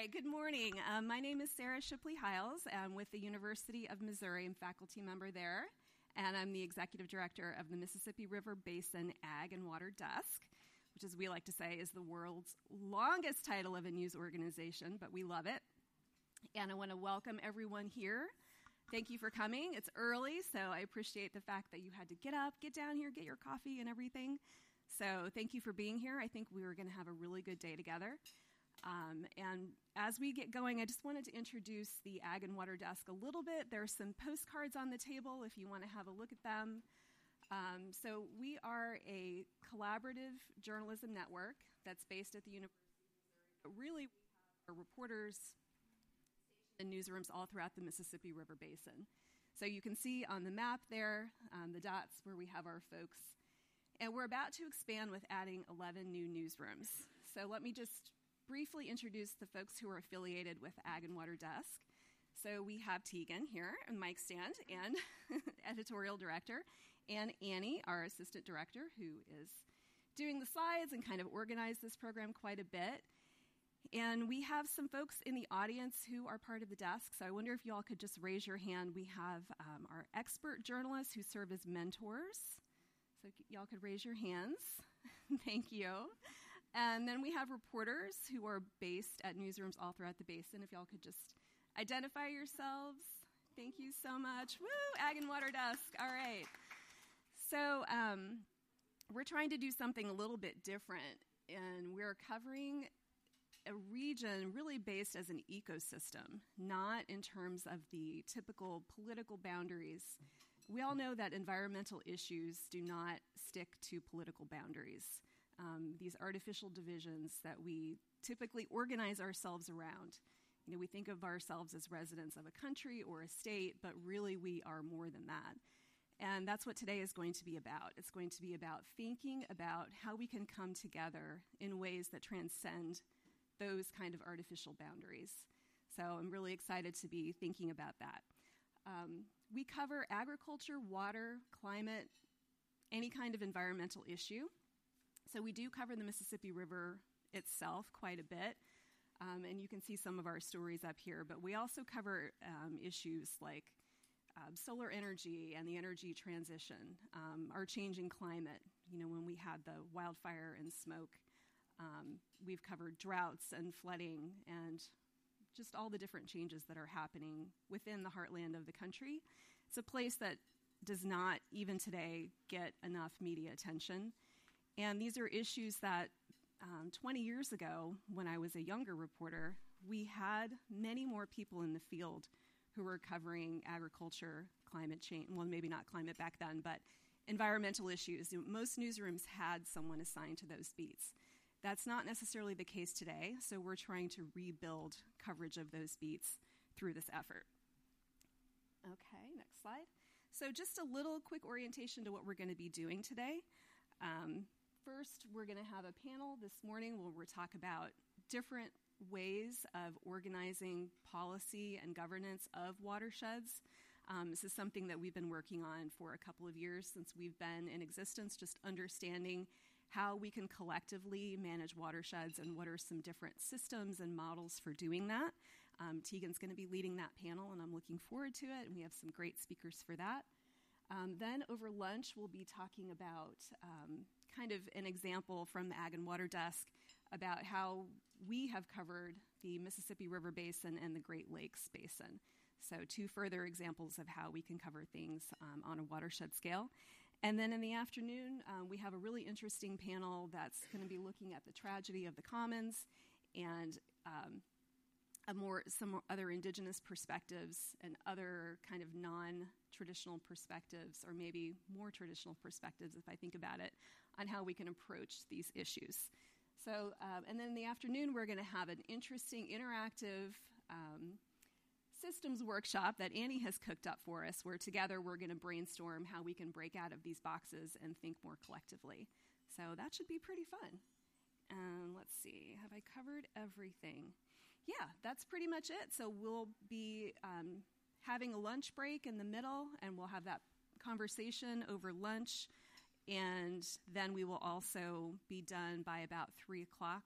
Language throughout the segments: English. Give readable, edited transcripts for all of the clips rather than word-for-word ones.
right, good morning. My name is Sarah Shipley-Hiles. I'm with the University of Missouri. I'm a faculty member there, and I'm the executive director of the Mississippi River Basin Ag and Water Desk, which, as we like to say, is the world's longest title of a news organization, but we love it. And I want to welcome everyone here. Thank you for coming. It's early, so I appreciate the fact that you had to get up, get down here, get your coffee and everything. So thank you for being here. I think we were going to have a really good day together. And as we get going, I just wanted to introduce the Ag and Water Desk a little bit. There's some postcards on the table if you want to have a look at them. So we are a collaborative journalism network that's based at the University of Missouri. But really, we have our reporters and newsrooms all throughout the Mississippi River Basin. So you can see on the map there, the dots where we have our folks. And we're about to expand with adding 11 new newsrooms. So let me just briefly introduce the folks who are affiliated with Ag and Water Desk. So we have Tegan here, and mic stand, and editorial director, and Annie, our assistant director, who is doing the slides and kind of organized this program quite a bit. And we have some folks in the audience who are part of the desk, so I wonder if you all could just raise your hand. We have our expert journalists who serve as mentors. So y'all could raise your hands. Thank you. And then we have reporters who are based at newsrooms all throughout the basin. If y'all could just identify yourselves. Thank you so much. Woo! Ag and Water Desk. All right. So we're trying to do something a little bit different, and we're covering a region really based as an ecosystem, not in terms of the typical political boundaries. We all know that environmental issues do not stick to political boundaries. These artificial divisions that we typically organize ourselves around. You know, we think of ourselves as residents of a country or a state, but really we are more than that. And that's what today is going to be about. It's going to be about thinking about how we can come together in ways that transcend those kind of artificial boundaries. So I'm really excited to be thinking about that. We cover agriculture, water, climate, any kind of environmental issue. So we do cover the Mississippi River itself quite a bit, and you can see some of our stories up here. But we also cover issues like solar energy and the energy transition, our changing climate. You know, when we had the wildfire and smoke, we've covered droughts and flooding and just all the different changes that are happening within the heartland of the country. It's a place that does not, even today, get enough media attention. And these are issues that 20 years ago, when I was a younger reporter, we had many more people in the field who were covering agriculture, climate change, well, maybe not climate back then, but environmental issues. Most newsrooms had someone assigned to those beats. That's not necessarily the case today, so we're trying to rebuild coverage of those beats through this effort. Okay, next slide. So just a little quick orientation to what we're going to be doing today. First, we're going to have a panel this morning where we'll talk about different ways of organizing policy and governance of watersheds. This is something that we've been working on for a couple of years since we've been in existence, just understanding how we can collectively manage watersheds and what are some different systems and models for doing that. Tegan's going to be leading that panel, and I'm looking forward to it, and we have some great speakers for that. Then over lunch, we'll be talking about kind of an example from the Ag and Water Desk about how we have covered the Mississippi River Basin and the Great Lakes Basin. So 2 further examples of how we can cover things on a watershed scale. And then in the afternoon, we have a really interesting panel that's going to be looking at the tragedy of the commons and some other indigenous perspectives and other kind of non-traditional perspectives, or maybe more traditional perspectives if I think about it, on how we can approach these issues. So, and then in the afternoon, we're going to have an interesting interactive systems workshop that Annie has cooked up for us, where together we're going to brainstorm how we can break out of these boxes and think more collectively. So that should be pretty fun. Let's see, have I covered everything? Yeah, that's pretty much it. So we'll be having a lunch break in the middle, and we'll have that conversation over lunch. And then we will also be done by about 3 o'clock.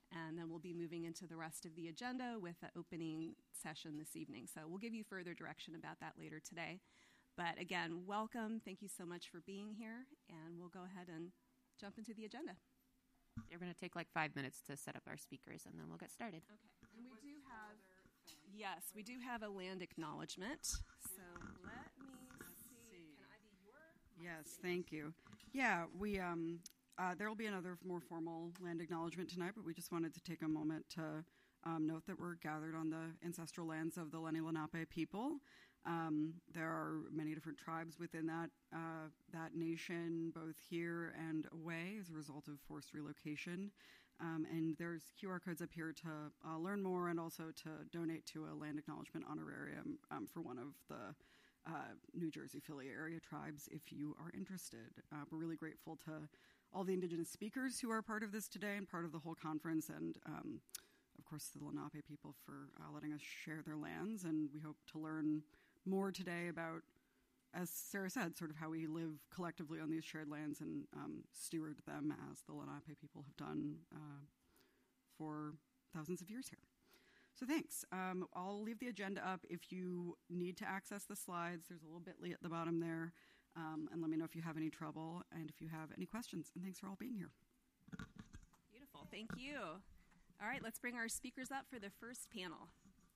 And then we'll be moving into the rest of the agenda with the opening session this evening. So we'll give you further direction about that later today. But again, welcome. Thank you so much for being here. And we'll go ahead and jump into the agenda. You're going to take like 5 minutes to set up our speakers, and then we'll get started. Okay. And we do have, yes, we do have a land acknowledgement. So let me see. Can I be your? Yes, thank you. Yeah, we there will be another more formal land acknowledgement tonight, but we just wanted to take a moment to note that we're gathered on the ancestral lands of the Lenni Lenape people. There are many different tribes within that nation, both here and away, as a result of forced relocation. And there's QR codes up here to learn more and also to donate to a land acknowledgement honorarium for one of the New Jersey Philly area tribes if you are interested. We're really grateful to all the Indigenous speakers who are part of this today and part of the whole conference, and of course the Lenape people for letting us share their lands. And we hope to learn more today about, as Sarah said, sort of how we live collectively on these shared lands and steward them as the Lenape people have done for thousands of years here. So thanks. I'll leave the agenda up. If you need to access the slides, there's a little bit.ly at the bottom there. And let me know if you have any trouble and if you have any questions. And thanks for all being here. Beautiful. Thank you. All right, let's bring our speakers up for the first panel.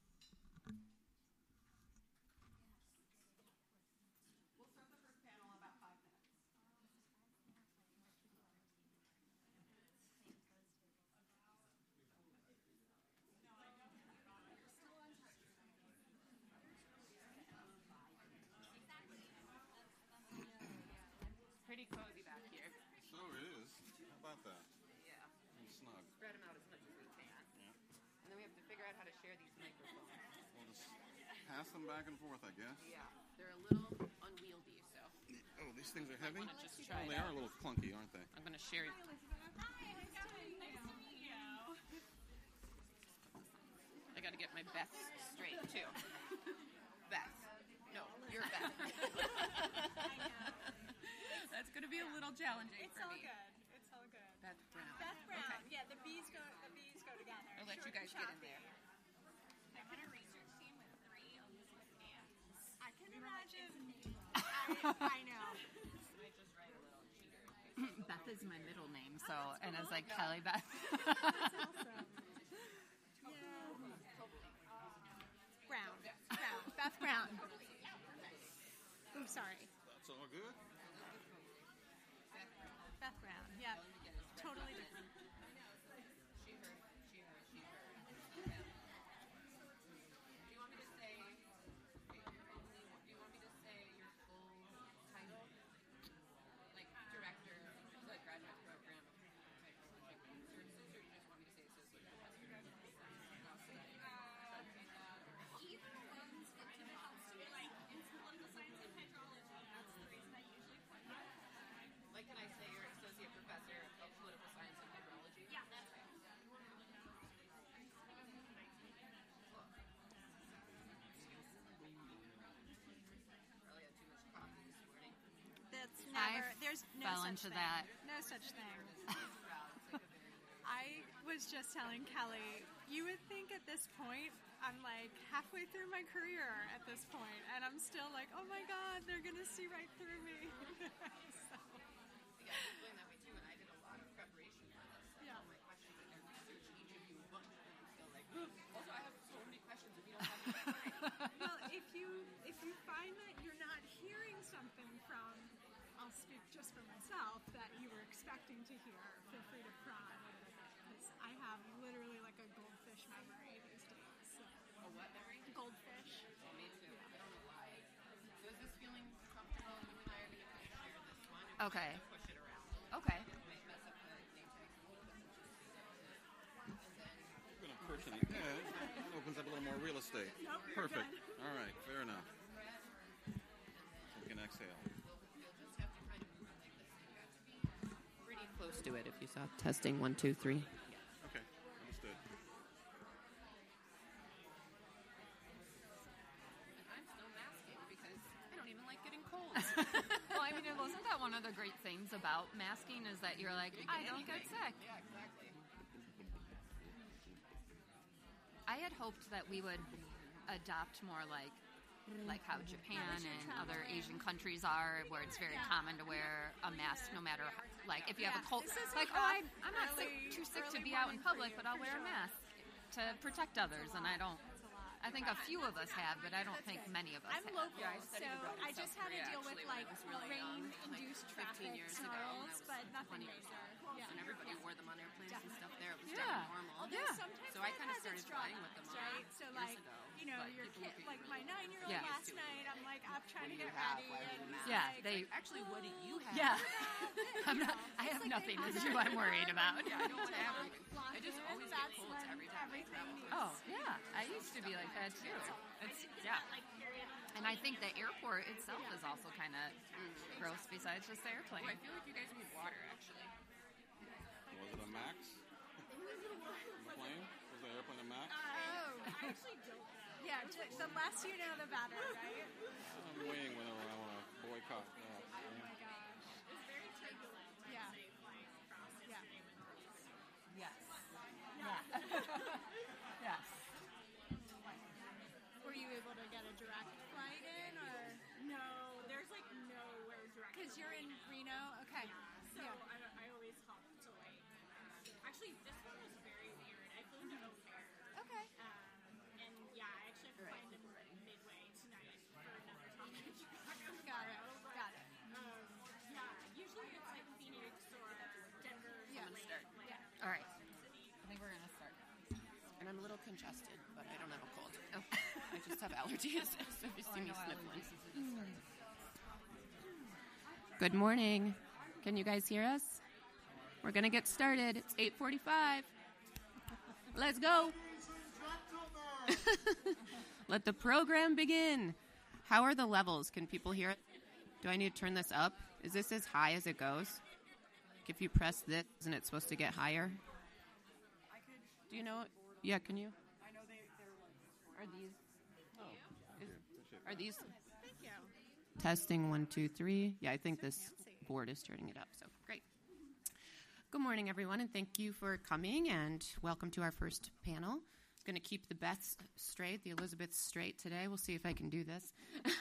We'll start the first panel in about 5 minutes. Pretty cozy back here. So it is. How about that? Yeah. And snug. Spread them out as much as we can. Yeah. And then we have to figure out how to share these microphones. We'll just pass them back and forth, I guess. Yeah. They're a little unwieldy, so Oh, these things are heavy? wanna just try Oh, it they are a out. little clunky, aren't they? I'm going to share. I got to get my Beth straight, too. Beth. No, you're Beth. That's going to be a little challenging It's for all me. good. It's all good. Beth Brown. Beth Brown. Okay. Yeah, the B's go together. I'll let you Short guys and get in choppy. there. I put a research team with 3 Elizabeth Anns. I can imagine. I know. Beth is my middle name, so, and it's like Kelly Beth. That's awesome. Yeah. Brown. Beth Brown. Oh, sorry. That's all good. Beth Brown. Yeah. Totally different. She, her. Do you want me to say, your full title? Like director of the graduate program of technological services, or you just want me to say associate professor? Either one's good to help me. Like, it's political science and hydrology. That's the reason I usually put that. Like, can I say you're associate professor of political science and hydrology? Yeah, that's right. Probably had too much coffee this morning. That's never. There's no fell such into thing. that. No such thing. I was just telling Kelly, you would think at this point, I'm like halfway through my career at this point, and I'm still like, oh my God, they're going to see right through me. So, Yeah, I'm feeling that way too, and I did a lot of preparation for this. Yeah. All my questions and I researched each of you a bunch, and I'm still like, also I have so many questions and we don't have time. well, if you find that you're not hearing something from, I'll speak just for myself, that you were expecting to hear, feel free to prod a little bit, because I have literally like a goldfish memory these days. So. A what memory? Goldfish. Oh, me too. I don't know why. So is this feeling comfortable? You and I are going to kind of share this one. And Okay. Push it around. Okay. It might mess up the name tags a little bit, but just so and then You're going to push it. Yeah, that opens up a little more real estate. Nope, you're Perfect. good. All right, fair enough. We can exhale. you'll just have to kind of move it like this. You have to be pretty close to it if you saw. Testing 1, 2, 3. Okay, understood. I'm still masking because I don't even like getting cold. Well, I mean, wasn't that one of the great things about masking is that you're like, I don't get sick. Yeah, exactly. had hoped that we would adopt more like how Japan and other Asian countries are, where it's very common to wear a mask no matter how, like if you have a cold. Like, I'm not too sick to be out in public, but I'll wear a mask to protect others, and I don't. I think a few of us have, but I don't think many of us I'm have. local, Yeah, I so studied abroad in I just South had to Korea, deal with actually, when like I was really young, rain-induced like traffic 15 years ago, snarls, and that but was nothing 20 years major. ago. Yeah. And everybody wore them on airplanes and stuff there. It was Yeah. definitely normal. Although sometimes So I that kind of has started its flying with them drawbacks, right? So years like, ago. you know, But your people kid, look at like you my 9-year-old Yeah. last night, I'm like up trying to do get you have? ready, Why and would you he's Yeah, like, they. Actually, what do you have? Yeah. I'm you not, know, I it's have like nothing they to have do. that I'm worried about. Yeah, I know what to happened. lock I just in, always get that's colds when every time I everything travel. needs- Oh yeah, I used to be like that too. It's yeah. And I think the airport itself is also kind of gross. Besides just the airplane. I feel like you guys need water, actually. Was it a Max? The plane? Was the airplane a Max? I actually don't know. Yeah, the less you know, the better, right? I'm waiting whenever I want to boycott that. Oh my gosh. It's very turbulent. Yeah. Yeah. Yes. Yes. Were you able to get a direct flight in, or No, there's like nowhere direct. because you're in Reno? Okay. So Yeah. I always hop to like. Actually, this one was very weird. I flew into O'Hare. Okay. And yeah, I actually have to find them midway tonight for another topic. Got it. Got it. Yeah, usually it's like Phoenix or Denver. Yeah. Something Start. Yeah. All right. I think we're gonna start. And I'm a little congested, but I don't have a cold. Oh. I just have allergies, so if you see me sniffling. Good morning. Can you guys hear us? We're going to get started. It's 8:45. Let's go. Let the program begin. How are the levels? Can people hear it? Do I need to turn this up? Is this as high as it goes? If you press this, isn't it supposed to get higher? Do you know? Yeah, can you? I know they're Are these? Are these? Thank you. Testing 1, 2, 3. Yeah, I think this board is turning it up, so great. Good morning, everyone, and thank you for coming, and welcome to our first panel. I'm going to keep the Beths straight, the Elizabeths straight today. We'll see if I can do this.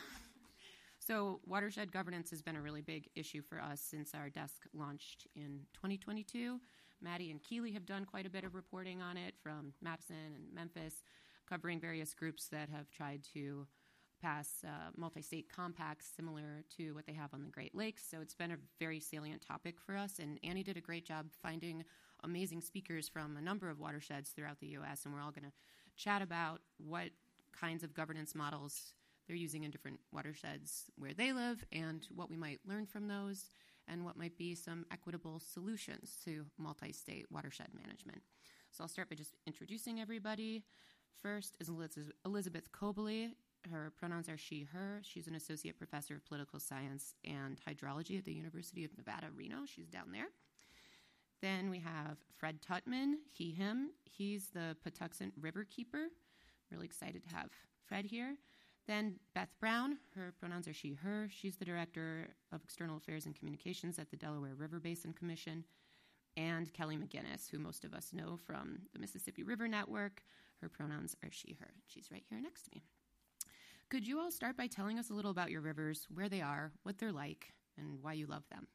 So watershed governance has been a really big issue for us since our desk launched in 2022. Maddie and Keeley have done quite a bit of reporting on it from Madison and Memphis, covering various groups that have tried to pass multi-state compacts similar to what they have on the Great Lakes. So it's been a very salient topic for us, and Annie did a great job finding amazing speakers from a number of watersheds throughout the U.S., and we're all going to chat about what kinds of governance models they're using in different watersheds where they live and what we might learn from those and what might be some equitable solutions to multi-state watershed management. So I'll start by just introducing everybody. First is Elizabeth Cobley. Her pronouns are she, her. She's an associate professor of political science and hydrology at the University of Nevada, Reno. She's down there. Then we have Fred Tutman, he, him. He's the Patuxent River Keeper. Really excited to have Fred here. Then Beth Brown, her pronouns are she, her. She's the Director of External Affairs and Communications at the Delaware River Basin Commission. And Kelly McGinnis, who most of us know from the Mississippi River Network. Her pronouns are she, her. She's right here next to me. Could you all start by telling us a little about your rivers, where they are, what they're like, and why you love them?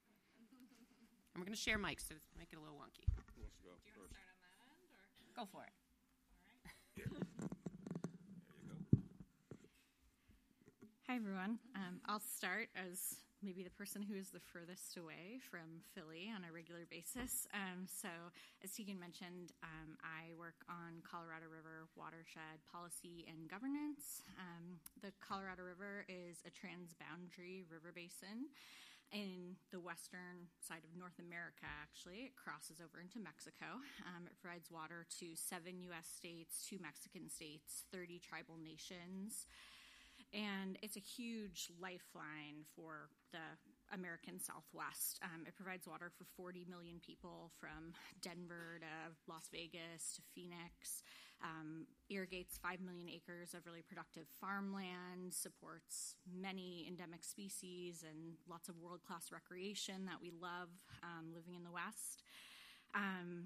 And we're going to share mics, so make it a little wonky. Who wants to go first? Go for it. There you go. Hi, everyone. I'll start as maybe the person who is the furthest away from Philly on a regular basis. So, as Tegan mentioned, I work on Colorado River watershed policy and governance. The Colorado River is a transboundary river basin in the western side of North America, actually. It crosses over into Mexico. It provides water to 7 U.S. states, 2 Mexican states, 30 tribal nations. And it's a huge lifeline for the American Southwest. It provides water for 40 million people from Denver to Las Vegas to Phoenix, irrigates 5 million acres of really productive farmland, supports many endemic species and lots of world-class recreation that we love living in the West.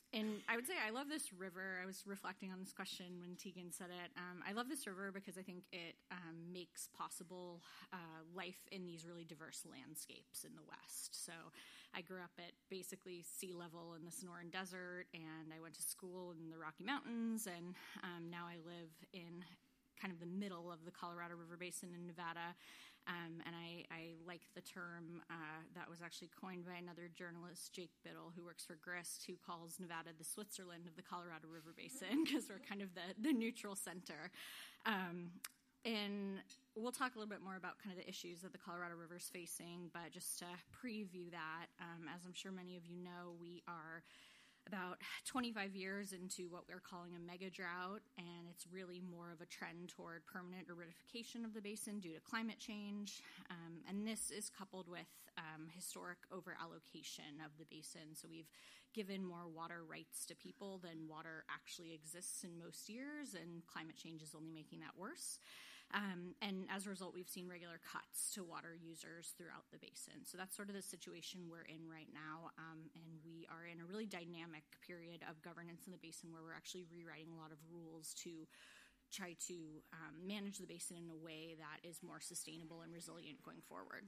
And I would say I love this river. I was reflecting on this question when Tegan said it. I love this river because I think it makes possible life in these really diverse landscapes in the West. So I grew up at basically sea level in the Sonoran Desert, and I went to school in the Rocky Mountains, and now I live in kind of the middle of the Colorado River Basin in Nevada. And I like the term that was actually coined by another journalist, Jake Biddle, who works for Grist, who calls Nevada the Switzerland of the Colorado River Basin, because we're kind of the neutral center. And we'll talk a little bit more about kind of the issues that the Colorado River is facing, but just to preview that, as I'm sure many of you know, we are about 25 years into what we're calling a mega drought, and it's really more of a trend toward permanent aridification of the basin due to climate change. And this is coupled with historic overallocation of the basin. So we've given more water rights to people than water actually exists in most years, and climate change is only making that worse. And as a result, we've seen regular cuts to water users throughout the basin. So that's sort of the situation we're in right now. And we are in a really dynamic period of governance in the basin where we're actually rewriting a lot of rules to try to manage the basin in a way that is more sustainable and resilient going forward.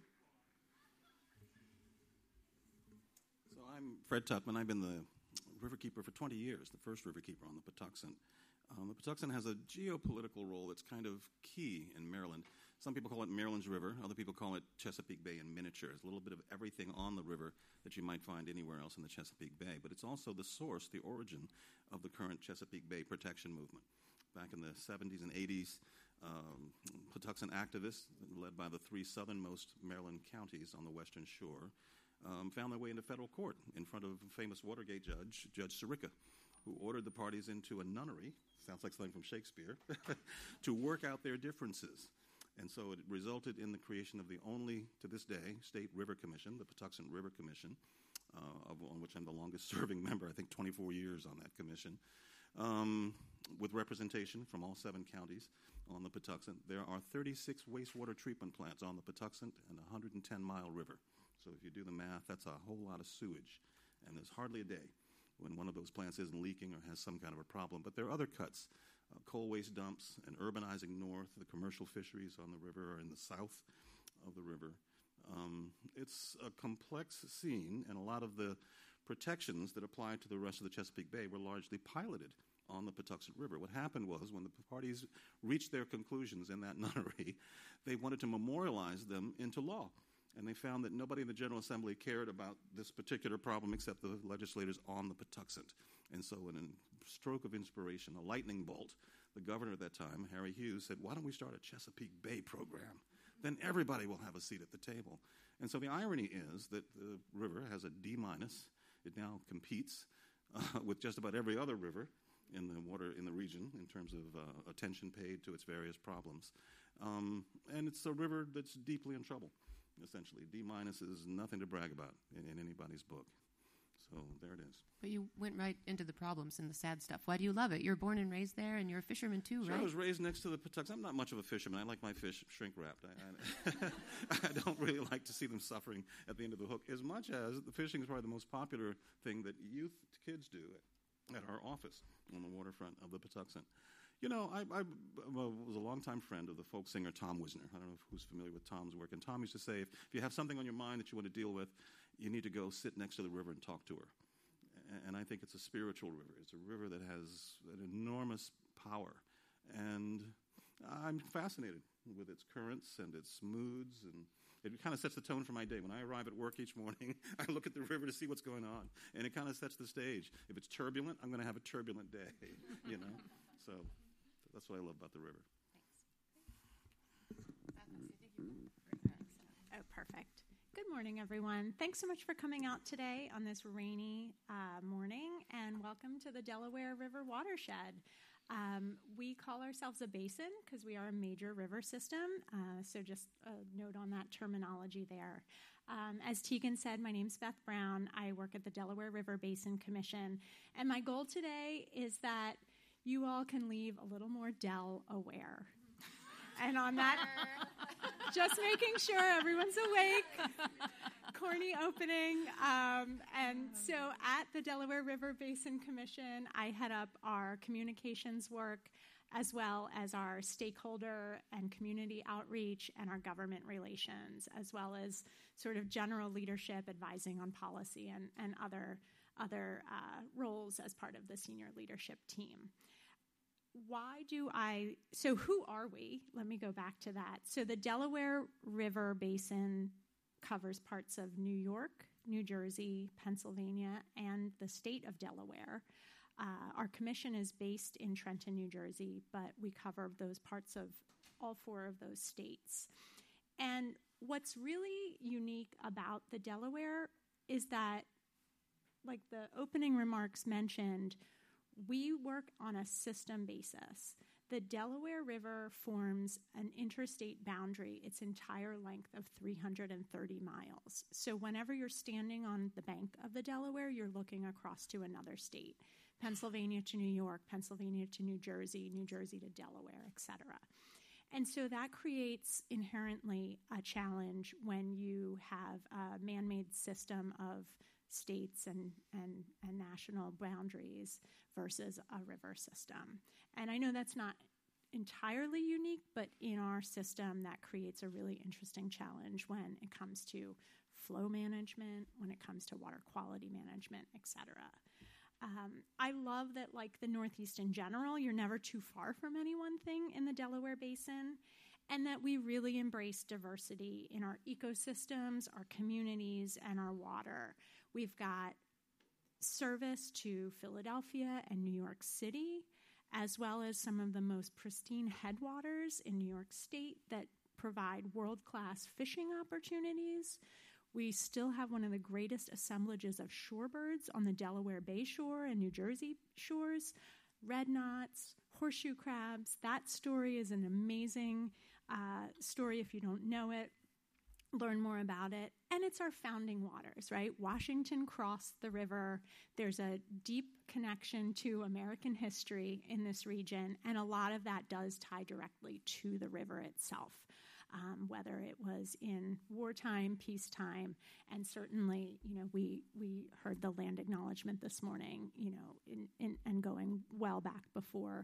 So I'm Fred Tuckman. I've been the riverkeeper for 20 years, the first riverkeeper on the Patuxent. The Patuxent has a geopolitical role that's kind of key in Maryland. Some people call it Maryland's River. Other people call it Chesapeake Bay in miniature. It's a little bit of everything on the river that you might find anywhere else in the Chesapeake Bay. But it's also the source, the origin of the current Chesapeake Bay protection movement. Back in the 70s and 80s, Patuxent activists, led by the three southernmost Maryland counties on the western shore, found their way into federal court in front of famous Watergate judge, Judge Sirica, who ordered the parties into a nunnery, sounds like something from Shakespeare, to work out their differences. And so it resulted in the creation of the only, to this day, state river commission, the Patuxent River Commission, on which I'm the longest-serving member, I think 24 years on that commission, with representation from all 7 counties on the Patuxent. There are 36 wastewater treatment plants on the Patuxent and a 110-mile river. So if you do the math, that's a whole lot of sewage. And there's hardly a day when one of those plants isn't leaking or has some kind of a problem. But there are other cuts, coal waste dumps and urbanizing north. The commercial fisheries on the river are in the south of the river. It's a complex scene, and a lot of the protections that apply to the rest of the Chesapeake Bay were largely piloted on the Patuxent River. What happened was when the parties reached their conclusions in that nunnery, they wanted to memorialize them into law. And they found that nobody in the General Assembly cared about this particular problem except the legislators on the Patuxent. And so in a stroke of inspiration, a lightning bolt, the governor at that time, Harry Hughes, said, why don't we start a Chesapeake Bay program? Then everybody will have a seat at the table. And so the irony is that the river has a D-. It now competes with just about every other river in the water in the region in terms of attention paid to its various problems. And it's a river that's deeply in trouble. Essentially, D- is nothing to brag about in anybody's book. So there it is. But you went right into the problems and the sad stuff. Why do you love it? You're born and raised there, and you're a fisherman too, sure, right? I was raised next to the Patuxent. I'm not much of a fisherman. I like my fish shrink-wrapped. I don't really like to see them suffering at the end of the hook, as much as the fishing is probably the most popular thing that youth kids do at our office on the waterfront of the Patuxent. You know, I was a longtime friend of the folk singer Tom Wisner. I don't know who's familiar with Tom's work. And Tom used to say, if you have something on your mind that you want to deal with, you need to go sit next to the river and talk to her. And I think it's a spiritual river. It's a river that has an enormous power. And I'm fascinated with its currents and its moods. And it kind of sets the tone for my day. When I arrive at work each morning, I look at the river to see what's going on. And it kind of sets the stage. If it's turbulent, I'm going to have a turbulent day, you know. So that's what I love about the river. Oh, perfect. Good morning, everyone. Thanks so much for coming out today on this rainy morning, and welcome to the Delaware River Watershed. We call ourselves a basin because we are a major river system, so just a note on that terminology there. As Tegan said, my name's Beth Brown. I work at the Delaware River Basin Commission, and my goal today is that you all can leave a little more Del aware. And on that, just making sure everyone's awake, corny opening. And so at the Delaware River Basin Commission, I head up our communications work as well as our stakeholder and community outreach and our government relations, as well as sort of general leadership, advising on policy and other roles as part of the senior leadership team. So who are we? Let me go back to that. So the Delaware River Basin covers parts of New York, New Jersey, Pennsylvania, and the state of Delaware. Our commission is based in Trenton, New Jersey, but we cover those parts of all 4 of those states. And what's really unique about the Delaware is that, like the opening remarks mentioned, we work on a system basis. The Delaware River forms an interstate boundary, its entire length of 330 miles. So whenever you're standing on the bank of the Delaware, you're looking across to another state. Pennsylvania to New York, Pennsylvania to New Jersey to Delaware, etc. And so that creates inherently a challenge when you have a man-made system of states and national boundaries versus a river system. And I know that's not entirely unique, but in our system that creates a really interesting challenge when it comes to flow management, when it comes to water quality management, etc. I love that, like the Northeast in general, you're never too far from any one thing in the Delaware Basin, and that we really embrace diversity in our ecosystems, our communities, and our water. We've got service to Philadelphia and New York City, as well as some of the most pristine headwaters in New York State that provide world-class fishing opportunities. We still have one of the greatest assemblages of shorebirds on the Delaware Bay shore and New Jersey shores, red knots, horseshoe crabs. That story is an amazing story if you don't know it. Learn more about it. And it's our founding waters, right? Washington crossed the river. There's a deep connection to American history in this region, and a lot of that does tie directly to the river itself. Whether it was in wartime, peacetime, and certainly, we heard the land acknowledgement this morning, and going well back before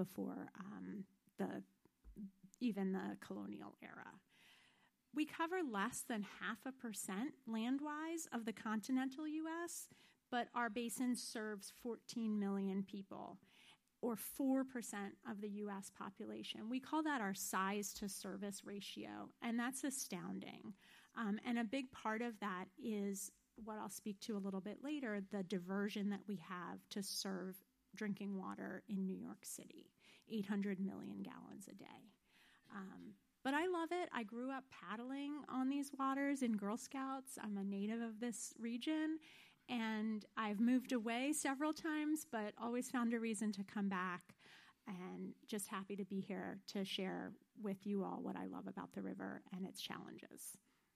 even the colonial era. We cover less than 0.5% land-wise of the continental U.S., but our basin serves 14 million people, or 4% of the U.S. population. We call that our size-to-service ratio, and that's astounding. And a big part of that is what I'll speak to a little bit later, the diversion that we have to serve drinking water in New York City, 800 million gallons a day. But I love it. I grew up paddling on these waters in Girl Scouts. I'm a native of this region, and I've moved away several times, but always found a reason to come back, and just happy to be here to share with you all what I love about the river and its challenges.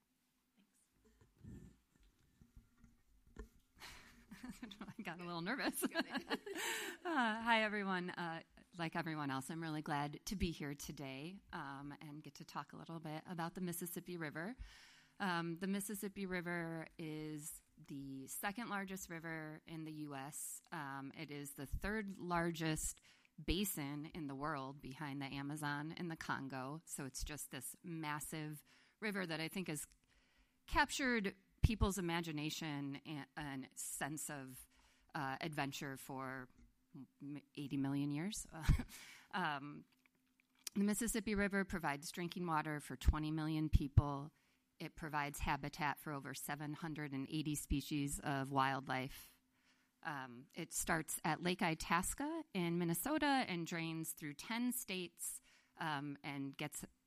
Thanks. I got a little nervous. Hi, everyone. Like everyone else, I'm really glad to be here today and get to talk a little bit about the Mississippi River. The Mississippi River is the second largest river in the U.S. It is the third largest basin in the world behind the Amazon and the Congo. So it's just this massive river that I think has captured people's imagination and sense of adventure for 80 million years. The Mississippi River provides drinking water for 20 million people. It provides habitat for over 780 species of wildlife. It starts at Lake Itasca in Minnesota and drains through 10 states and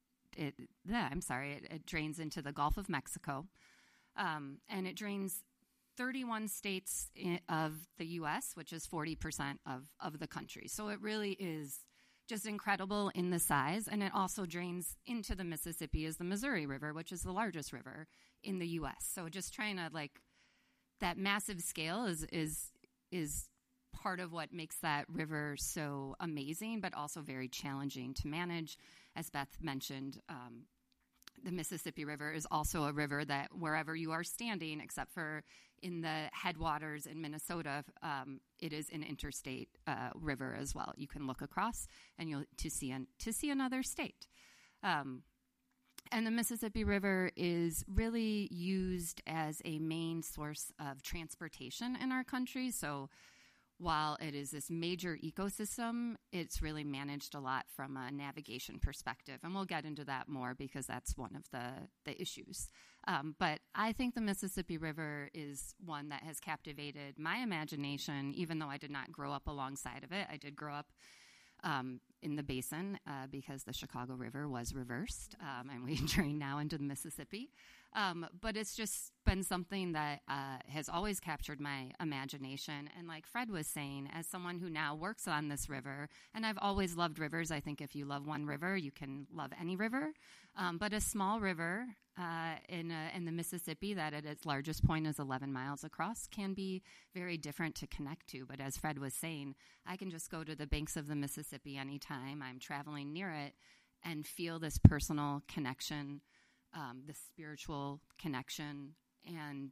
it drains into the Gulf of Mexico. And it drains 31 states of the U.S., which is 40% of the country. So it really is just incredible in the size. And it also drains into the Mississippi as the Missouri River, which is the largest river in the U.S. So just trying to, that massive scale is part of what makes that river so amazing, but also very challenging to manage. As Beth mentioned, the Mississippi River is also a river that wherever you are standing, except for in the headwaters in Minnesota, it is an interstate river as well. You can look across and you'll to see another state. And the Mississippi River is really used as a main source of transportation in our country. So while it is this major ecosystem, it's really managed a lot from a navigation perspective. And we'll get into that more because that's one of the issues. But I think the Mississippi River is one that has captivated my imagination, even though I did not grow up alongside of it. I did grow up in the basin because the Chicago River was reversed, and we drain now into the Mississippi. But it's just been something that has always captured my imagination. And like Fred was saying, as someone who now works on this river, and I've always loved rivers. I think if you love one river, you can love any river. But a small river in the Mississippi that at its largest point is 11 miles across can be very different to connect to. But as Fred was saying, I can just go to the banks of the Mississippi anytime I'm traveling near it and feel this personal connection, the spiritual connection, and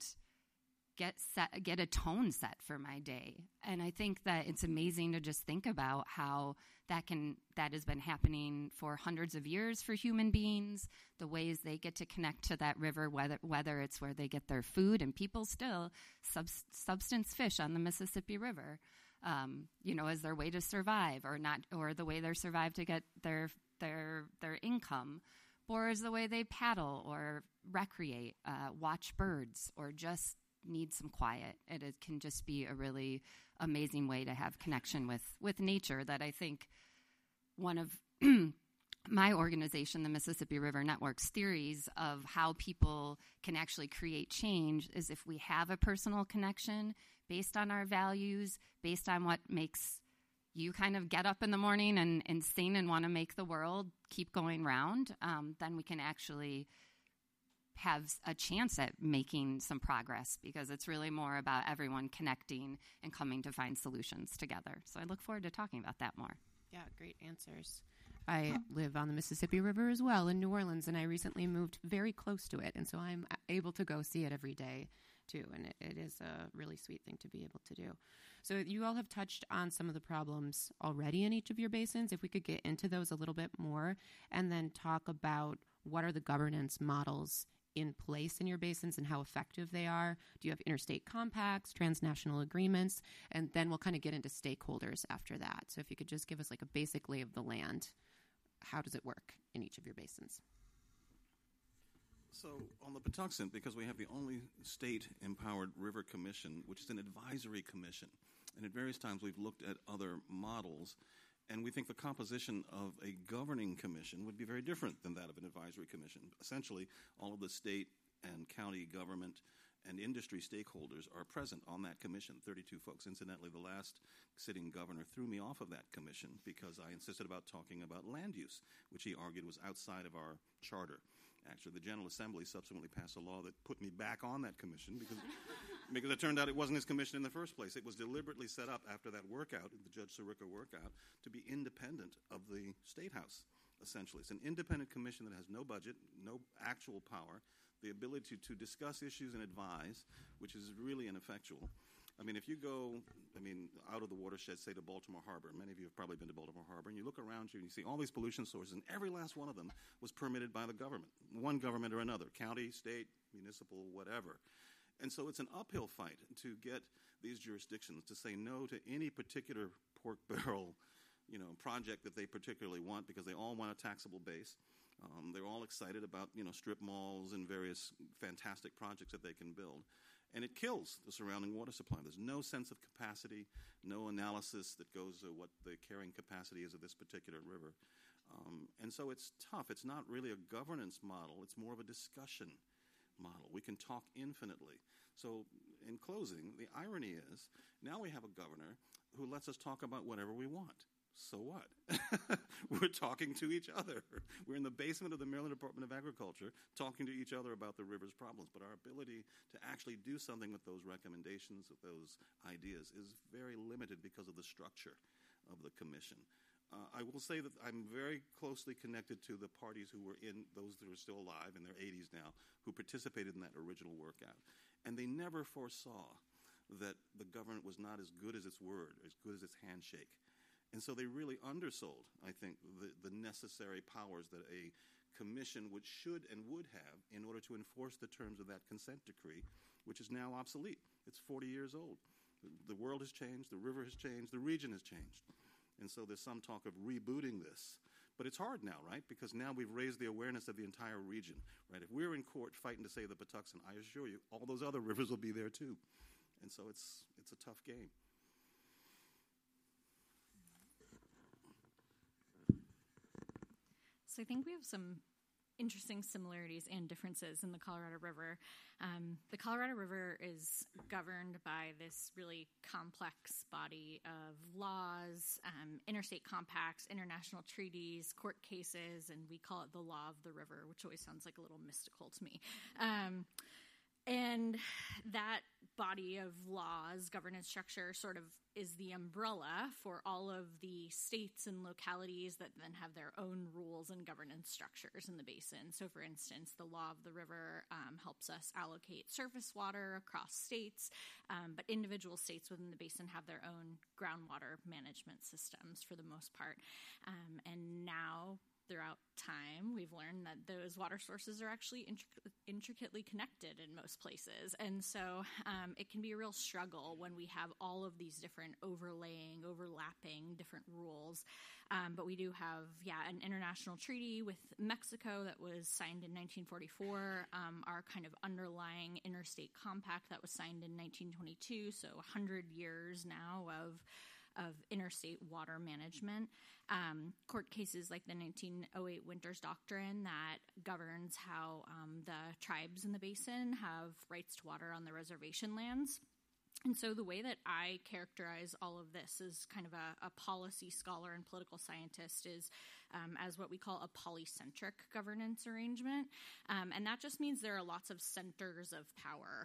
get a tone set for my day. And I think that it's amazing to just think about how that has been happening for hundreds of years for human beings, the ways they get to connect to that river, whether it's where they get their food, and people still substance fish on the Mississippi River, as their way to survive, or the way they survive to get their income, or as the way they paddle or recreate, watch birds, or just need some quiet. It can just be a really amazing way to have connection with nature that I think one of my organization, the Mississippi River Network's theories of how people can actually create change is if we have a personal connection based on our values, based on what makes you kind of get up in the morning and sing and want to make the world keep going round, then we can actually have a chance at making some progress, because it's really more about everyone connecting and coming to find solutions together. So I look forward to talking about that more. Yeah, great answers. I live on the Mississippi River as well in New Orleans, and I recently moved very close to it, and so I'm able to go see it every day too, and it is a really sweet thing to be able to do. So you all have touched on some of the problems already in each of your basins. If we could get into those a little bit more, and then talk about what are the governance models in place in your basins and how effective they are. Do you have interstate compacts, transnational agreements? And then we'll kind of get into stakeholders after that. So if you could just give us like a basic lay of the land, how does it work in each of your basins? So on the Patuxent, because we have the only state-empowered river commission, which is an advisory commission, and at various times we've looked at other models, and we think the composition of a governing commission would be very different than that of an advisory commission. Essentially, all of the state and county government and industry stakeholders are present on that commission, 32 folks. Incidentally, the last sitting governor threw me off of that commission because I insisted about talking about land use, which he argued was outside of our charter. Actually, the General Assembly subsequently passed a law that put me back on that commission because it turned out it wasn't his commission in the first place. It was deliberately set up after that workout, the Judge Sirica workout, to be independent of the State House, essentially. It's an independent commission that has no budget, no actual power, the ability to discuss issues and advise, which is really ineffectual. I mean, if you go, out of the watershed, say to Baltimore Harbor, many of you have probably been to Baltimore Harbor, and you look around you and you see all these pollution sources, and every last one of them was permitted by the government, one government or another, county, state, municipal, whatever. And so it's an uphill fight to get these jurisdictions to say no to any particular pork barrel, project that they particularly want, because they all want a taxable base. They're all excited about, strip malls and various fantastic projects that they can build. And it kills the surrounding water supply. There's no sense of capacity, no analysis that goes to what the carrying capacity is of this particular river. And so it's tough. It's not really a governance model. It's more of a discussion model. We can talk infinitely. So in closing, the irony is now we have a governor who lets us talk about whatever we want. So what? We're talking to each other. We're in the basement of the Maryland Department of Agriculture talking to each other about the river's problems. But our ability to actually do something with those recommendations, with those ideas, is very limited because of the structure of the commission. I will say that I'm very closely connected to the parties who were in, those that are still alive in their 80s now, who participated in that original workout. And they never foresaw that the government was not as good as its word, as good as its handshake. And so they really undersold, I think, the necessary powers that a commission should and would have in order to enforce the terms of that consent decree, which is now obsolete. It's 40 years old. The world has changed, the river has changed, the region has changed. And so there's some talk of rebooting this. But it's hard now, right? Because now we've raised the awareness of the entire region, right? If we're in court fighting to save the Patuxent, I assure you, all those other rivers will be there too. And so it's a tough game. So I think we have some interesting similarities and differences in the Colorado River. The Colorado River is governed by this really complex body of laws, interstate compacts, international treaties, court cases, and we call it the law of the river, which always sounds like a little mystical to me. And that body of laws, governance structure, sort of is the umbrella for all of the states and localities that then have their own rules and governance structures in the basin. So, for instance, the law of the river helps us allocate surface water across states, but individual states within the basin have their own groundwater management systems for the most part. And now, throughout time, we've learned that those water sources are actually intricately connected in most places. And so it can be a real struggle when we have all of these different overlapping different rules. But we do have, an international treaty with Mexico that was signed in 1944, our kind of underlying interstate compact that was signed in 1922, so 100 years now of interstate water management. Court cases like the 1908 Winters Doctrine that governs how the tribes in the basin have rights to water on the reservation lands. And so the way that I characterize all of this as kind of a policy scholar and political scientist is as what we call a polycentric governance arrangement. And that just means there are lots of centers of power.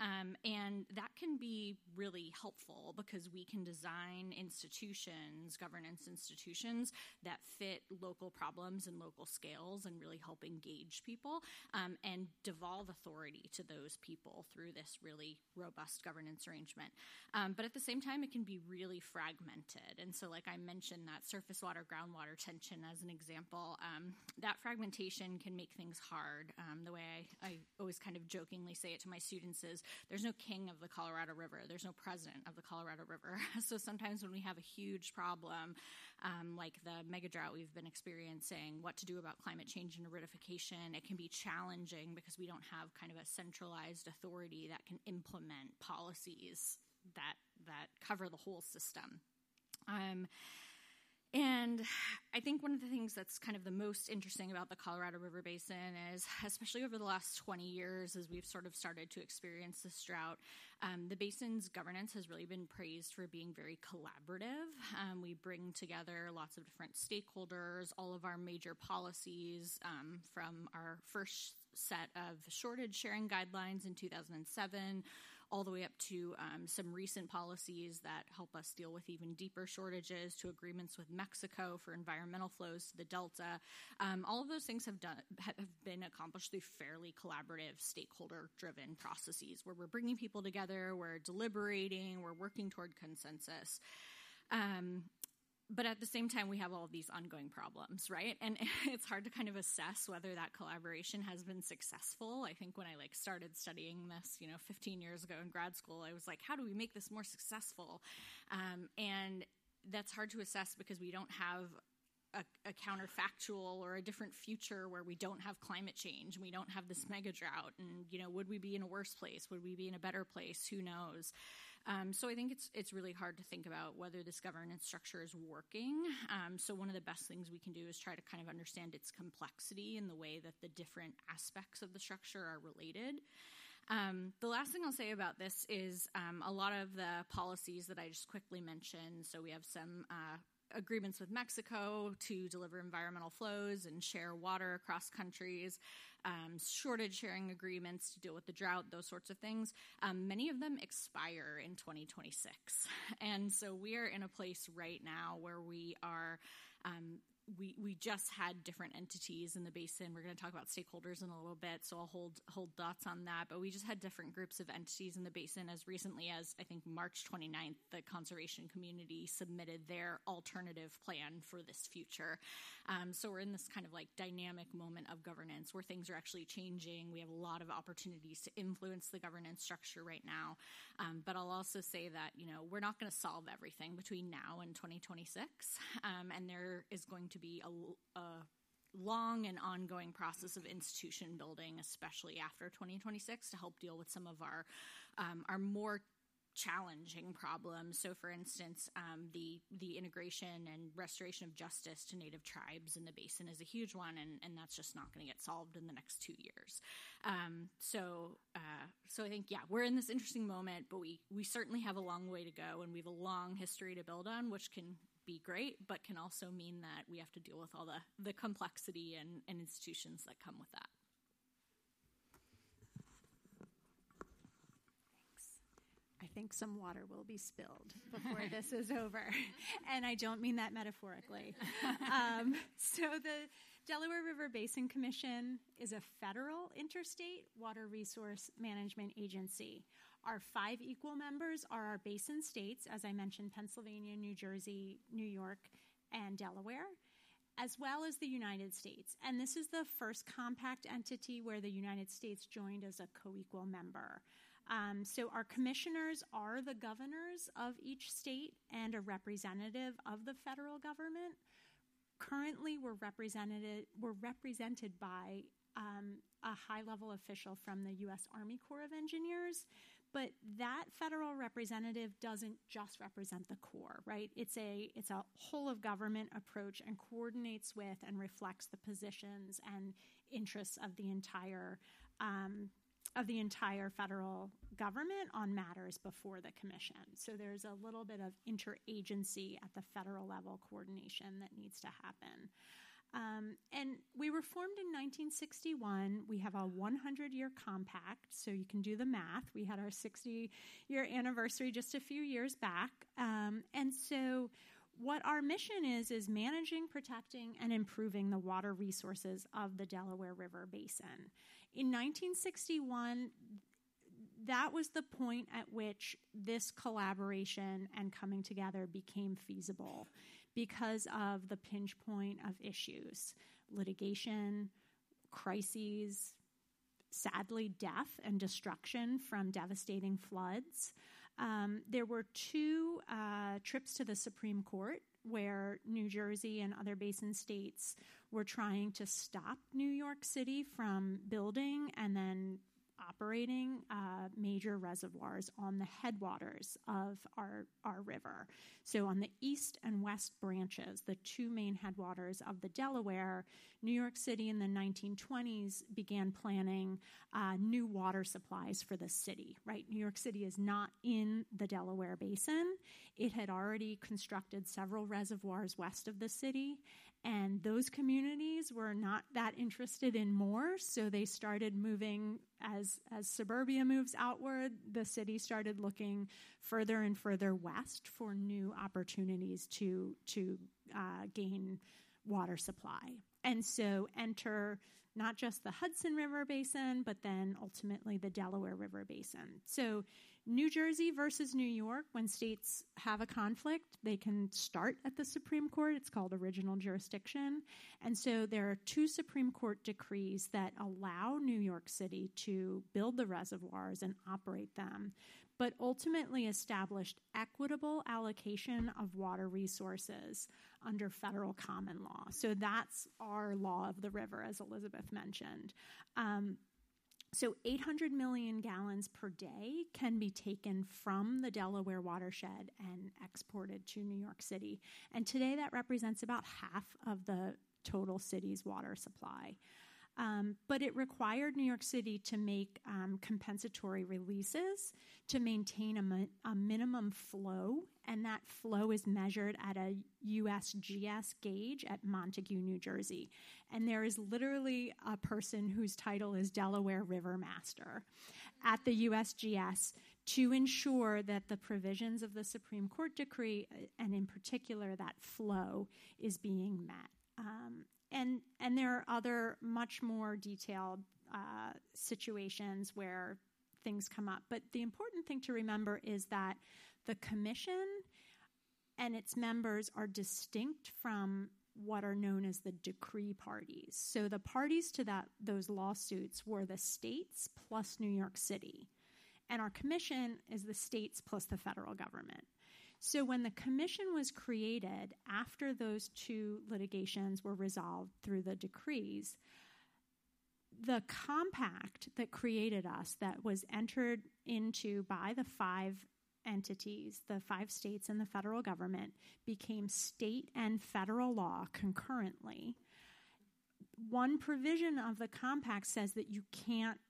And that can be really helpful because we can design institutions, governance institutions, that fit local problems and local scales and really help engage people and devolve authority to those people through this really robust governance arrangement. But at the same time, it can be really fragmented. And so like I mentioned, that surface water, groundwater tension as an example, that fragmentation can make things hard. The way I always kind of jokingly say it to my students is there's no king of the Colorado River. There's no president of the Colorado River. So sometimes when we have a huge problem, like the mega drought we've been experiencing, what to do about climate change and aridification, it can be challenging because we don't have kind of a centralized authority that can implement policies that cover the whole system. And I think one of the things that's kind of the most interesting about the Colorado River Basin is, especially over the last 20 years, as we've sort of started to experience this drought, the basin's governance has really been praised for being very collaborative. We bring together lots of different stakeholders, all of our major policies from our first set of shortage sharing guidelines in 2007, all the way up to some recent policies that help us deal with even deeper shortages, to agreements with Mexico for environmental flows to the Delta. All of those things have been accomplished through fairly collaborative, stakeholder-driven processes where we're bringing people together, we're deliberating, we're working toward consensus. But at the same time, we have all of these ongoing problems, right? And it's hard to kind of assess whether that collaboration has been successful. I think when I started studying this, 15 years ago in grad school, I was like, how do we make this more successful? And that's hard to assess because we don't have a counterfactual or a different future where we don't have climate change, we don't have this mega drought, and would we be in a worse place? Would we be in a better place? Who knows? So I think it's really hard to think about whether this governance structure is working. So one of the best things we can do is try to kind of understand its complexity and the way that the different aspects of the structure are related. The last thing I'll say about this is a lot of the policies that I just quickly mentioned. So we have some agreements with Mexico to deliver environmental flows and share water across countries. shortage sharing agreements to deal with the drought, those sorts of things. Many of them expire in 2026. And so we are in a place right now where we are we just had different entities in the basin. We're going to talk about stakeholders in a little bit, so I'll hold thoughts on that. But we just had different groups of entities in the basin as recently as, I think, March 29th, the conservation community submitted their alternative plan for this future. So we're in this kind of like dynamic moment of governance where things are actually changing. We have a lot of opportunities to influence the governance structure right now. But I'll also say that, we're not going to solve everything between now and 2026. And there is going to be a long and ongoing process of institution building, especially after 2026, to help deal with some of our more challenging problems. So, for instance, the integration and restoration of justice to Native tribes in the basin is a huge one, and that's just not going to get solved in the next 2 years. So I think, we're in this interesting moment, but we certainly have a long way to go, and we have a long history to build on, which can be great, but can also mean that we have to deal with all the complexity and institutions that come with that. I think some water will be spilled before this is over. And I don't mean that metaphorically. So the Delaware River Basin Commission is a federal interstate water resource management agency. Our 5 equal members are our basin states, as I mentioned, Pennsylvania, New Jersey, New York, and Delaware, as well as the United States. And this is the first compact entity where the United States joined as a co-equal member. So our commissioners are the governors of each state and a representative of the federal government. Currently, we're represented by a high-level official from the U.S. Army Corps of Engineers, but that federal representative doesn't just represent the Corps, right? It's a whole-of-government approach and coordinates with and reflects the positions and interests of the entire federal government on matters before the commission. So there's a little bit of interagency at the federal level coordination that needs to happen. And we were formed in 1961. We have a 100-year compact, so you can do the math. We had our 60-year anniversary just a few years back. And so what our mission is managing, protecting, and improving the water resources of the Delaware River Basin. In 1961, that was the point at which this collaboration and coming together became feasible because of the pinch point of issues: litigation, crises, sadly death and destruction from devastating floods. There were 2 trips to the Supreme Court where New Jersey and other basin states were trying to stop New York City from building and then operating major reservoirs on the headwaters of our river. So on the east and west branches, the 2 main headwaters of the Delaware, New York City in the 1920s began planning new water supplies for the city, right? New York City is not in the Delaware Basin. It had already constructed several reservoirs west of the city, and those communities were not that interested in more, so they started moving. As suburbia moves outward, the city started looking further and further west for new opportunities to gain water supply. And so enter not just the Hudson River Basin, but then ultimately the Delaware River Basin. So New Jersey versus New York, when states have a conflict, they can start at the Supreme Court. It's called original jurisdiction. And so there are 2 Supreme Court decrees that allow New York City to build the reservoirs and operate them, but ultimately established equitable allocation of water resources under federal common law. So that's our law of the river, as Elizabeth mentioned. So 800 million gallons per day can be taken from the Delaware watershed and exported to New York City. And today that represents about half of the total city's water supply. But it required New York City to make compensatory releases to maintain a minimum flow, and that flow is measured at a USGS gauge at Montague, New Jersey. And there is literally a person whose title is Delaware River Master at the USGS to ensure that the provisions of the Supreme Court decree, and in particular that flow, is being met. And there are other much more detailed situations where things come up. But the important thing to remember is that the commission and its members are distinct from what are known as the decree parties. So the parties to those lawsuits were the states plus New York City. And our commission is the states plus the federal government. So when the commission was created, after those two litigations were resolved through the decrees, the compact that created us, that was entered into by the 5 entities, the 5 states and the federal government, became state and federal law concurrently. One provision of the compact says that you can't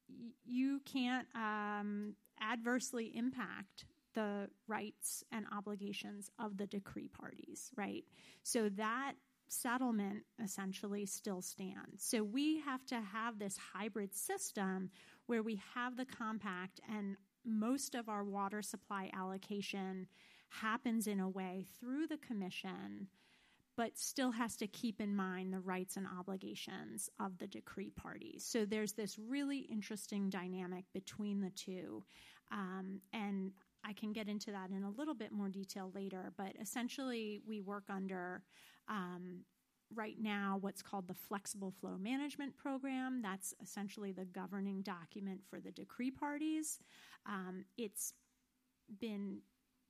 adversely impact the rights and obligations of the decree parties, right? So that settlement essentially still stands. So we have to have this hybrid system where we have the compact, and most of our water supply allocation happens in a way through the commission, but still has to keep in mind the rights and obligations of the decree parties. So there's this really interesting dynamic between the two. And I can get into that in a little bit more detail later, but essentially we work under right now what's called the Flexible Flow Management Program. That's essentially the governing document for the decree parties. It's been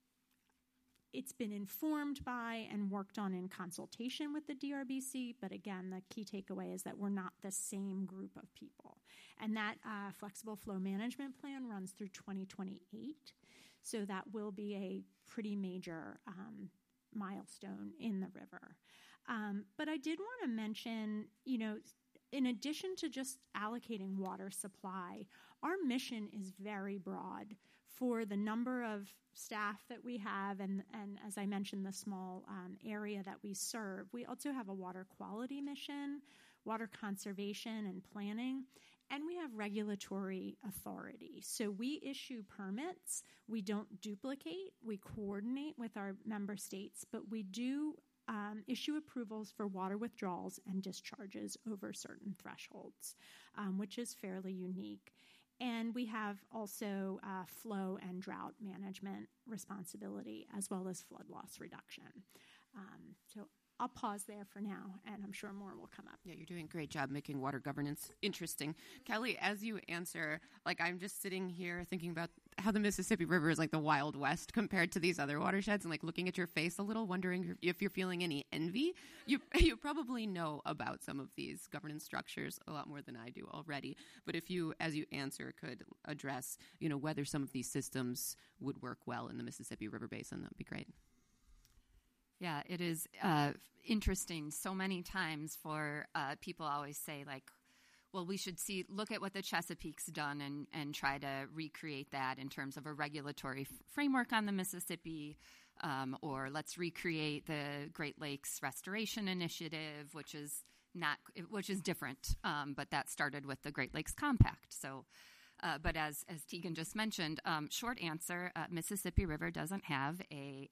informed by and worked on in consultation with the DRBC, but again, the key takeaway is that we're not the same group of people. And that Flexible Flow Management Plan runs through 2028, so that will be a pretty major milestone in the river. But I did want to mention, in addition to just allocating water supply, our mission is very broad for the number of staff that we have, and as I mentioned, the small area that we serve. We also have a water quality mission, water conservation and planning, and we have regulatory authority. So we issue permits. We don't duplicate. We coordinate with our member states, but we do issue approvals for water withdrawals and discharges over certain thresholds, which is fairly unique. And we have also flow and drought management responsibility, as well as flood loss reduction. So I'll pause there for now, and I'm sure more will come up. Yeah, you're doing a great job making water governance interesting. Kelly, as you answer, I'm just sitting here thinking about how the Mississippi River is like the Wild West compared to these other watersheds, and looking at your face a little, wondering if you're feeling any envy. You probably know about some of these governance structures a lot more than I do already. But if you, as you answer, could address, whether some of these systems would work well in the Mississippi River Basin, that'd be great. Yeah, it is interesting so many times for people always say, well, we should look at what the Chesapeake's done and try to recreate that in terms of a regulatory framework on the Mississippi, or let's recreate the Great Lakes Restoration Initiative, which is different, but that started with the Great Lakes Compact. So. But as Tegan just mentioned, short answer: Mississippi River doesn't have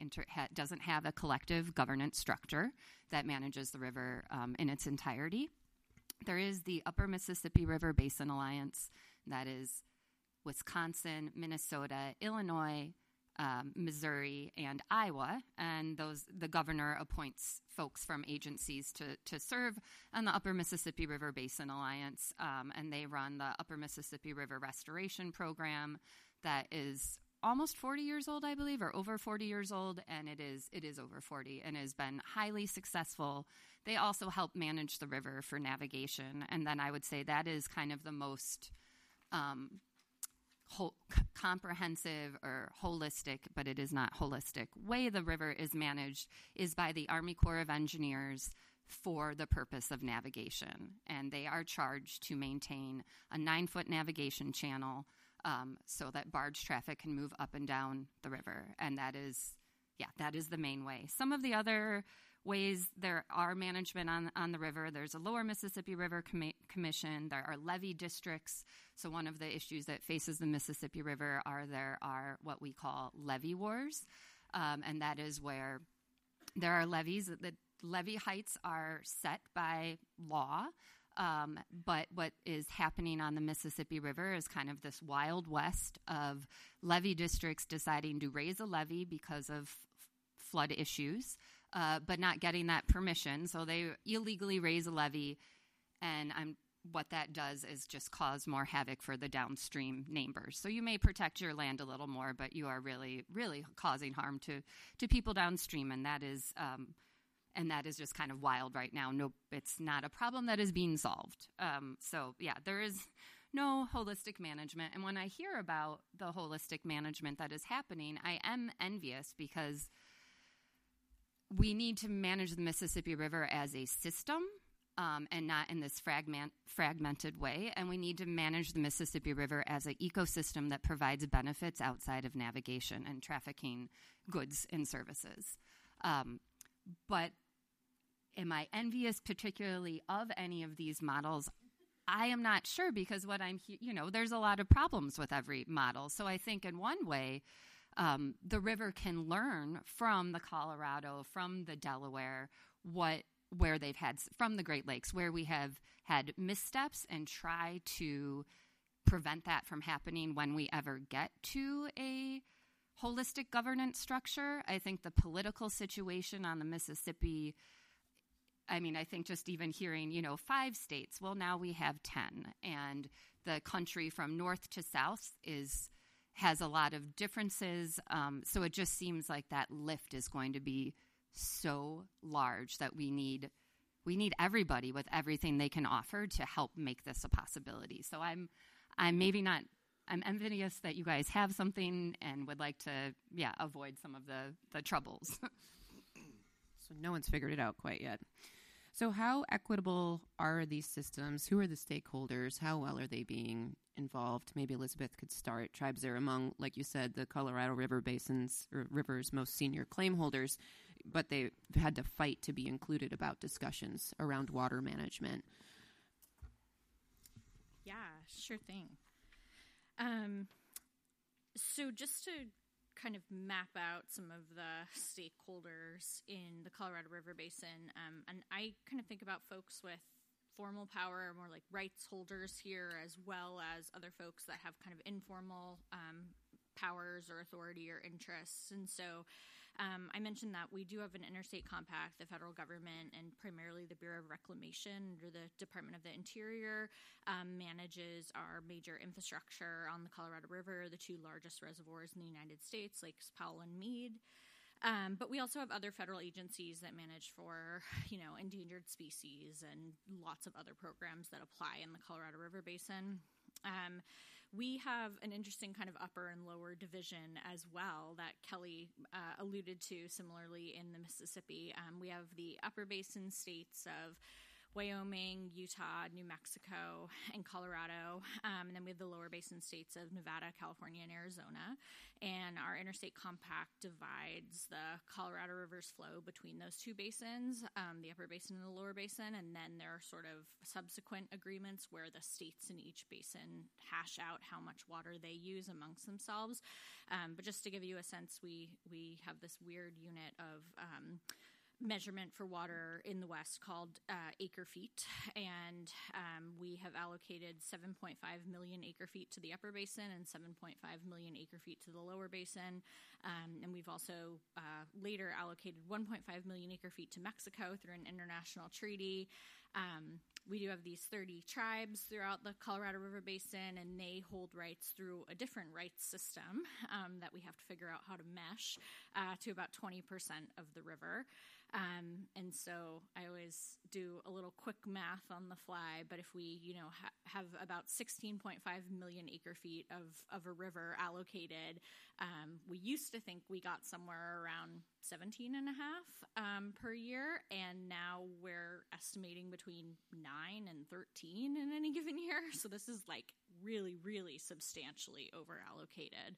a collective governance structure that manages the river in its entirety. There is the Upper Mississippi River Basin Alliance, that is Wisconsin, Minnesota, Illinois, Missouri, and Iowa, and the governor appoints folks from agencies to serve on the Upper Mississippi River Basin Alliance, and they run the Upper Mississippi River Restoration Program that is almost 40 years old, I believe, or over 40 years old, and it is over 40 and has been highly successful. They also help manage the river for navigation, and then I would say that is kind of the most comprehensive or holistic, but it is not holistic, way the river is managed is by the Army Corps of Engineers for the purpose of navigation. And they are charged to maintain a 9-foot navigation channel so that barge traffic can move up and down the river. And that is the main way. Some of the other ways there are management on the river. There's a Lower Mississippi River Commission. There are levee districts. So one of the issues that faces the Mississippi River there are what we call levee wars. And that is where there are levees. The levee heights are set by law. But what is happening on the Mississippi River is kind of this wild west of levee districts deciding to raise a levee because of flood issues, but not getting that permission. So they illegally raise a levee, and what that does is just cause more havoc for the downstream neighbors. So you may protect your land a little more, but you are really, really causing harm to people downstream, and that is just kind of wild right now. No, it's not a problem that is being solved. There is no holistic management. And when I hear about the holistic management that is happening, I am envious because we need to manage the Mississippi River as a system and not in this fragmented way. And we need to manage the Mississippi River as an ecosystem that provides benefits outside of navigation and trafficking goods and services. But am I envious particularly of any of these models? I am not sure, because there's a lot of problems with every model. So I think in one way, the river can learn from the Colorado, from the Delaware, where they've had, from the Great Lakes, where we have had missteps, and try to prevent that from happening when we ever get to a holistic governance structure. I think the political situation on the Mississippi, I think just even hearing, 5 states, well, now we have 10. And the country from north to south has a lot of differences. So it just seems like that lift is going to be so large that we need everybody with everything they can offer to help make this a possibility. So I'm envious that you guys have something and would like to, avoid some of the troubles. So no one's figured it out quite yet. So how equitable are these systems? Who are the stakeholders? How well are they being involved? Maybe Elizabeth could start. Tribes are among, like you said, the Colorado River Basin's or river's most senior claim holders, but they've had to fight to be included about discussions around water management. Yeah, sure thing. So just to kind of map out some of the stakeholders in the Colorado River Basin, and I kind of think about folks with formal power, more like rights holders here, as well as other folks that have kind of informal powers or authority or interests. And so I mentioned that we do have an interstate compact. The federal government, and primarily the Bureau of Reclamation under the Department of the Interior, manages our major infrastructure on the Colorado River, the 2 largest reservoirs in the United States, Lakes Powell and Meade. But we also have other federal agencies that manage for, endangered species and lots of other programs that apply in the Colorado River Basin. We have an interesting kind of upper and lower division as well that Kelly alluded to similarly in the Mississippi. We have the upper basin states of Wyoming, Utah, New Mexico, and Colorado. And then we have the lower basin states of Nevada, California, and Arizona. And our interstate compact divides the Colorado River's flow between those 2 basins, the upper basin and the lower basin. And then there are sort of subsequent agreements where the states in each basin hash out how much water they use amongst themselves. But just to give you a sense, we have this weird unit of measurement for water in the West called acre feet, and we have allocated 7.5 million acre feet to the upper basin and 7.5 million acre feet to the lower basin, and we've also later allocated 1.5 million acre feet to Mexico through an international treaty. We do have these 30 tribes throughout the Colorado River Basin, and they hold rights through a different rights system that we have to figure out how to mesh to about 20% of the river. And so I always do a little quick math on the fly, but if we, have about 16.5 million acre feet of a river allocated, we used to think we got somewhere around 17 and a half per year, and now we're estimating between 9 and 13 in any given year. So this is like really, really substantially over allocated.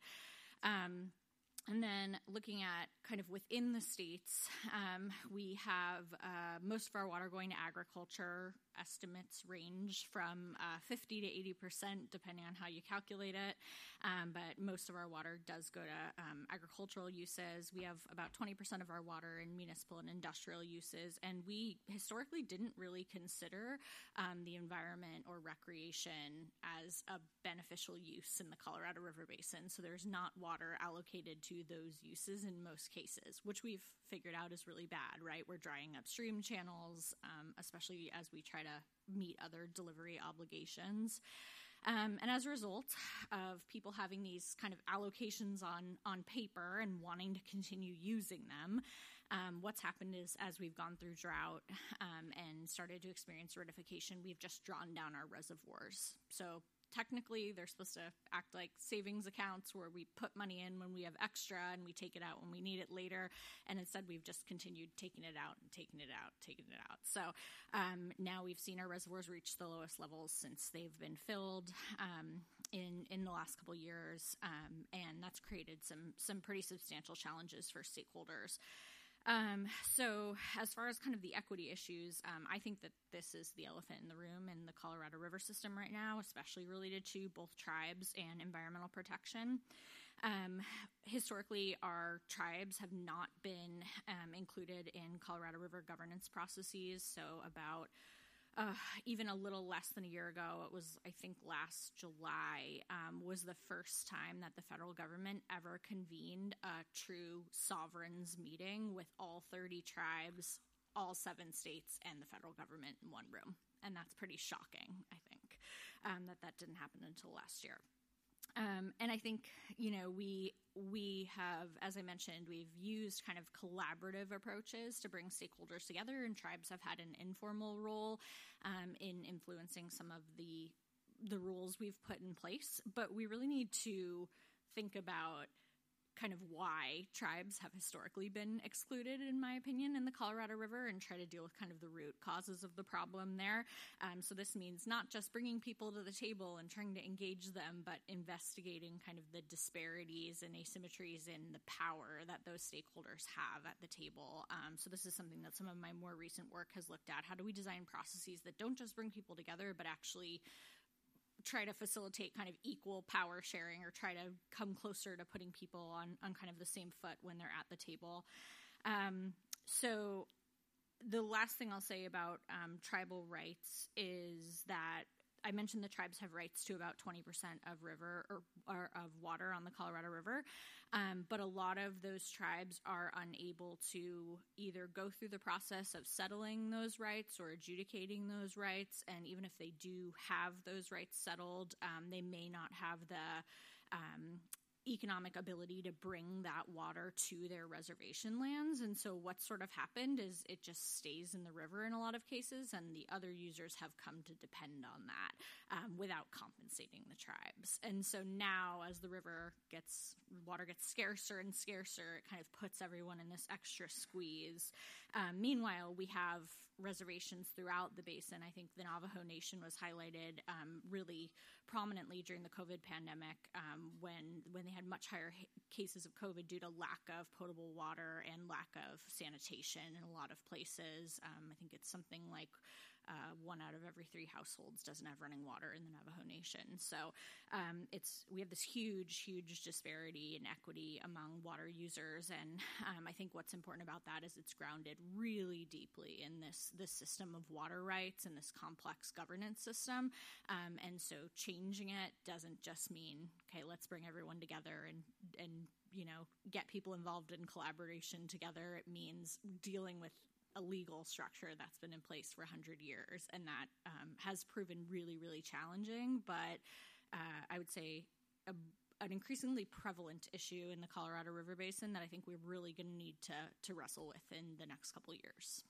And then looking at kind of within the states, we have most of our water going to agriculture. Estimates range from 50 to 80%, depending on how you calculate it. But most of our water does go to agricultural uses. We have about 20% of our water in municipal and industrial uses. And we historically didn't really consider the environment or recreation as a beneficial use in the Colorado River Basin. So there's not water allocated to those uses in most cases, which we've figured out is really bad, right? We're drying up stream channels, especially as we try to meet other delivery obligations. And as a result of people having these kind of allocations on paper and wanting to continue using them, what's happened is as we've gone through drought and started to experience acidification, we've just drawn down our reservoirs. So technically, they're supposed to act like savings accounts where we put money in when we have extra and we take it out when we need it later. And instead, we've just continued taking it out and taking it out, taking it out. So now we've seen our reservoirs reach the lowest levels since they've been filled in the last couple years. And that's created some pretty substantial challenges for stakeholders. So as far as kind of the equity issues, I think that this is the elephant in the room in the Colorado River system right now, especially related to both tribes and environmental protection. Historically, our tribes have not been included in Colorado River governance processes. So about even a little less than a year ago, it was, I think, last July, was the first time that the federal government ever convened a true sovereigns meeting with all 30 tribes, all 7 states, and the federal government in one room. And that's pretty shocking, I think, that didn't happen until last year. And I think, we have, as I mentioned, we've used kind of collaborative approaches to bring stakeholders together, and tribes have had an informal role in influencing some of the rules we've put in place. But we really need to think about kind of why tribes have historically been excluded, in my opinion, in the Colorado River, and try to deal with kind of the root causes of the problem there. So this means not just bringing people to the table and trying to engage them, but investigating kind of the disparities and asymmetries in the power that those stakeholders have at the table. So this is something that some of my more recent work has looked at. How do we design processes that don't just bring people together, but actually try to facilitate kind of equal power sharing, or try to come closer to putting people on kind of the same foot when they're at the table. So the last thing I'll say about tribal rights is that I mentioned the tribes have rights to about 20% of river or of water on the Colorado River, but a lot of those tribes are unable to either go through the process of settling those rights or adjudicating those rights, and even if they do have those rights settled, they may not have the economic ability to bring that water to their reservation lands. And so what's sort of happened is it just stays in the river in a lot of cases, and the other users have come to depend on that without compensating the tribes. And so now, as the water gets scarcer and scarcer, it kind of puts everyone in this extra squeeze. Meanwhile, we have reservations throughout the basin. I think the Navajo Nation was highlighted really prominently during the COVID pandemic when they had much higher cases of COVID due to lack of potable water and lack of sanitation in a lot of places. I think it's something like 1 out of every 3 households doesn't have running water in the Navajo Nation. So we have this huge, huge disparity in equity among water users, and I think what's important about that is it's grounded really deeply in this system of water rights and this complex governance system. And so changing it doesn't just mean, okay, let's bring everyone together and get people involved in collaboration together. It means dealing with a legal structure that's been in place for 100 years, and that has proven really, really challenging, but I would say an increasingly prevalent issue in the Colorado River Basin that I think we're really going to need to wrestle with in the next couple of years.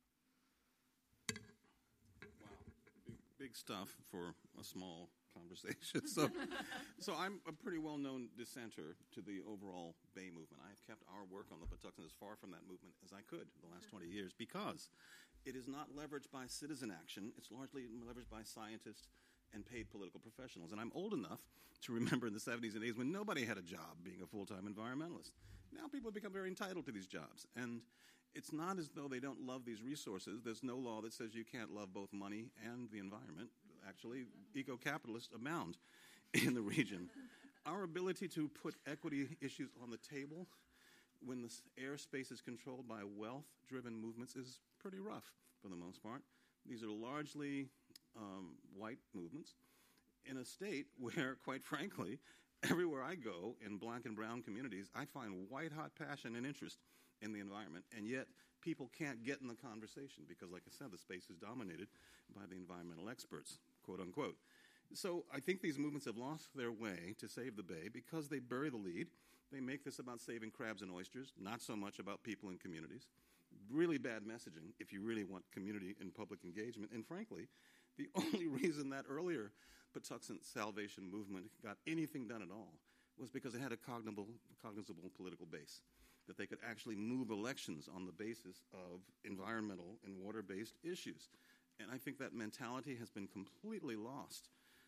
Wow, big stuff for a small conversation. So I'm a pretty well-known dissenter to the overall Bay movement. I have kept our work on the Patuxent as far from that movement as I could the last 20 years, because It is not leveraged by citizen action. It's largely leveraged by scientists and paid political professionals. And I'm old enough to remember in the 70s and 80s when nobody had a job being a full-time environmentalist. Now people have become very entitled to these jobs. And it's not as though they don't love these resources. There's no law that says you can't love both money and the environment. Actually, eco-capitalists abound in the region. Our ability to put equity issues on the table when the airspace is controlled by wealth-driven movements is pretty rough for the most part. These are largely white movements in a state where, quite frankly, everywhere I go in black and brown communities, I find white-hot passion and interest in the environment, and yet people can't get in the conversation because, like I said, the space is dominated by the environmental experts, quote unquote. So I think these movements have lost their way to save the Bay because they bury the lead. They make this about saving crabs and oysters, not so much about people and communities. Really bad messaging if you really want community and public engagement. And frankly, the only reason that earlier Patuxent salvation movement got anything done at all was because it had a cognizable political base, that they could actually move elections on the basis of environmental and water-based issues. And I think that mentality has been completely lost.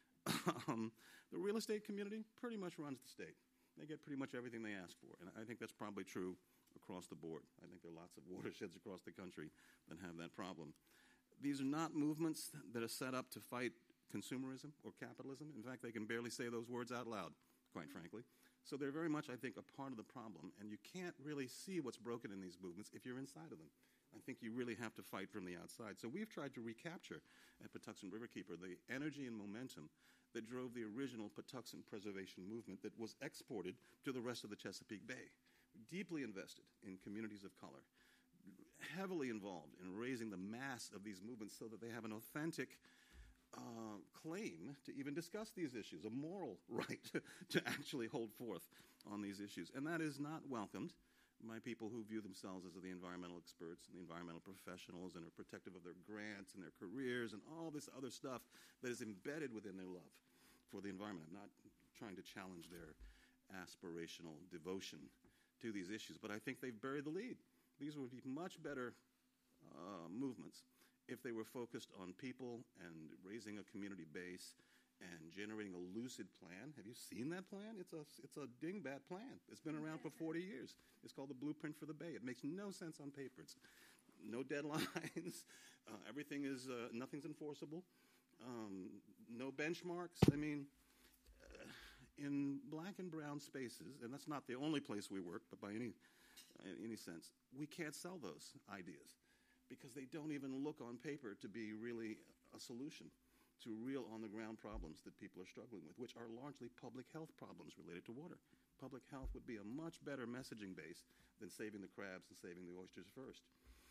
The real estate community pretty much runs the state. They get pretty much everything they ask for, and I think that's probably true across the board. I think there are lots of watersheds across the country that have that problem. These are not movements that are set up to fight consumerism or capitalism. In fact, they can barely say those words out loud, quite frankly. So they're very much, I think, a part of the problem, and you can't really see what's broken in these movements if you're inside of them. I think you really have to fight from the outside. So we've tried to recapture at Patuxent Riverkeeper the energy and momentum that drove the original Patuxent preservation movement that was exported to the rest of the Chesapeake Bay. Deeply invested in communities of color, heavily involved in raising the mass of these movements so that they have an authentic claim to even discuss these issues, a moral right to actually hold forth on these issues. And that is not welcomed by people who view themselves as the environmental experts and the environmental professionals and are protective of their grants and their careers and all this other stuff that is embedded within their love for the environment. I'm not trying to challenge their aspirational devotion to these issues, but I think they've buried the lead. These would be much better movements if they were focused on people and raising a community base and generating a lucid plan. Have you seen that plan? It's a dingbat plan. It's been around for 40 years. It's called the Blueprint for the Bay. It makes no sense on paper. It's no deadlines. Everything is, nothing's enforceable. No benchmarks. I mean, in black and brown spaces, and that's not the only place we work, but by any sense, we can't sell those ideas because they don't even look on paper to be really a solution to real on-the-ground problems that people are struggling with, which are largely public health problems related to water. Public health would be a much better messaging base than saving the crabs and saving the oysters first.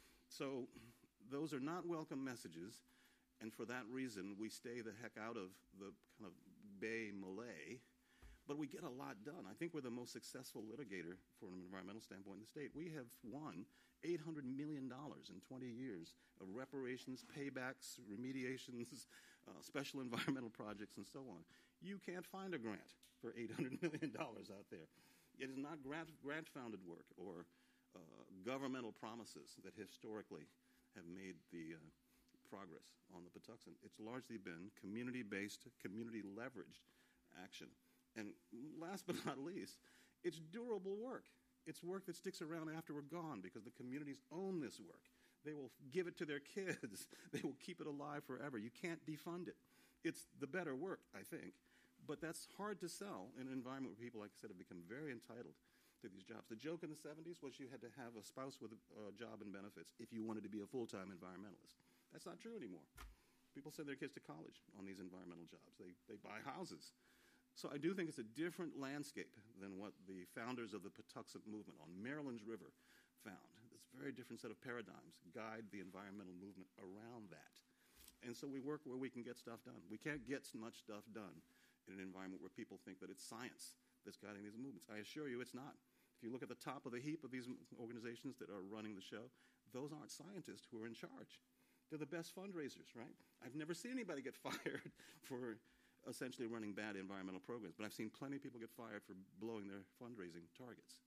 So those are not welcome messages, and for that reason, we stay the heck out of the kind of Bay melee, but we get a lot done. I think we're the most successful litigator from an environmental standpoint in the state. We have won $800 million in 20 years of reparations, paybacks, remediations, special environmental projects, and so on. You can't find a grant for $800 million out there. It is not grant-founded work or governmental promises that historically have made the progress on the Patuxent. It's largely been community-based, community-leveraged action. And last but not least, it's durable work. It's work that sticks around after we're gone because the communities own this work. They will give it to their kids. They will keep it alive forever. You can't defund it. It's the better work, I think. But that's hard to sell in an environment where people, like I said, have become very entitled to these jobs. The joke in the 70s was you had to have a spouse with a job and benefits if you wanted to be a full-time environmentalist. That's not true anymore. People send their kids to college on these environmental jobs. They buy houses. So I do think it's a different landscape than what the founders of the Patuxent movement on Maryland's River found. It's a very different set of paradigms guide the environmental movement around that. And so we work where we can get stuff done. We can't get much stuff done in an environment where people think that it's science that's guiding these movements. I assure you it's not. If you look at the top of the heap of these organizations that are running the show, those aren't scientists who are in charge. They're the best fundraisers, right? I've never seen anybody get fired for essentially running bad environmental programs, but I've seen plenty of people get fired for blowing their fundraising targets.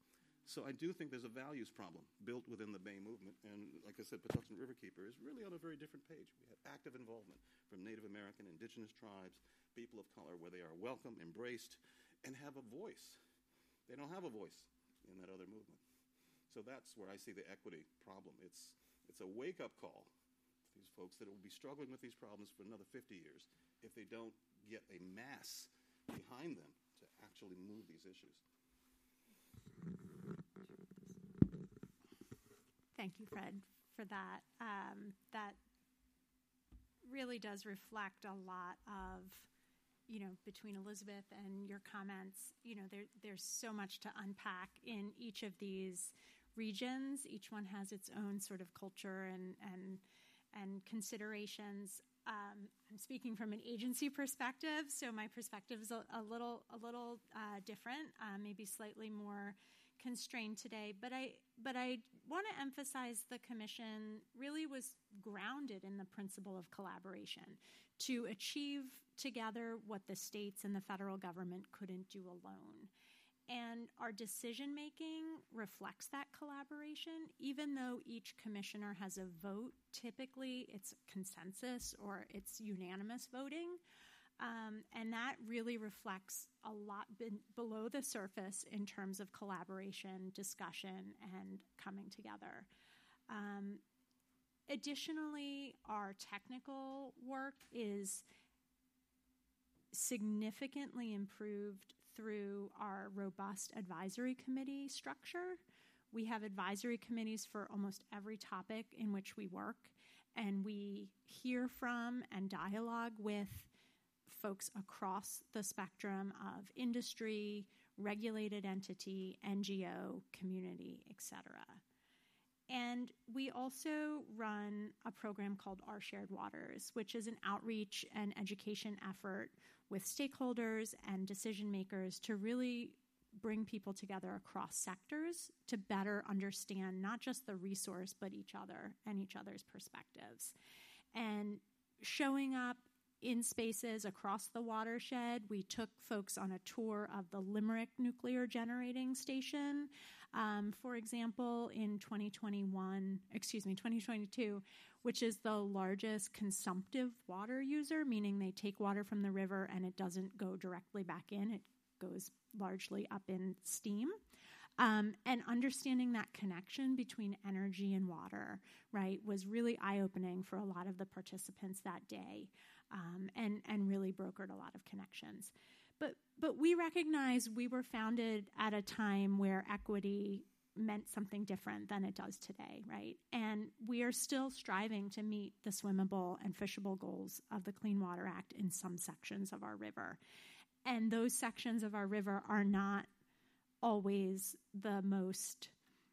So I do think there's a values problem built within the Bay movement, and like I said, Patuxent Riverkeeper is really on a very different page. We have active involvement from Native American, indigenous tribes, people of color, where they are welcome, embraced, and have a voice. They don't have a voice in that other movement. So that's where I see the equity problem. It's a wake-up call to these folks that will be struggling with these problems for another 50 years if they don't get a mass behind them to actually move these issues. Thank you, Fred, for that. That really does reflect a lot of, between Elizabeth and your comments, there's so much to unpack in each of these regions. Each one has its own sort of culture and considerations. I'm speaking from an agency perspective, so my perspective is a little different, maybe slightly more constrained today. But I want to emphasize the commission really was grounded in the principle of collaboration to achieve together what the states and the federal government couldn't do alone. And our decision making reflects that collaboration, even though each commissioner has a vote. Typically, it's consensus or it's unanimous voting. And that really reflects a lot below the surface in terms of collaboration, discussion, and coming together. Additionally, our technical work is significantly improved through our robust advisory committee structure. We have advisory committees for almost every topic in which we work, and we hear from and dialogue with folks across the spectrum of industry, regulated entity, NGO, community, etc. And we also run a program called Our Shared Waters, which is an outreach and education effort with stakeholders and decision makers to really bring people together across sectors to better understand not just the resource, but each other and each other's perspectives. And showing up in spaces across the watershed, we took folks on a tour of the Limerick Nuclear Generating Station, for example, in 2022, which is the largest consumptive water user, meaning they take water from the river and it doesn't go directly back in. It goes largely up in steam. And understanding that connection between energy and water, right, was really eye-opening for a lot of the participants that day, and really brokered a lot of connections. But we recognize we were founded at a time where equity meant something different than it does today, right? And we are still striving to meet the swimmable and fishable goals of the Clean Water Act in some sections of our river. And those sections of our river are not always the most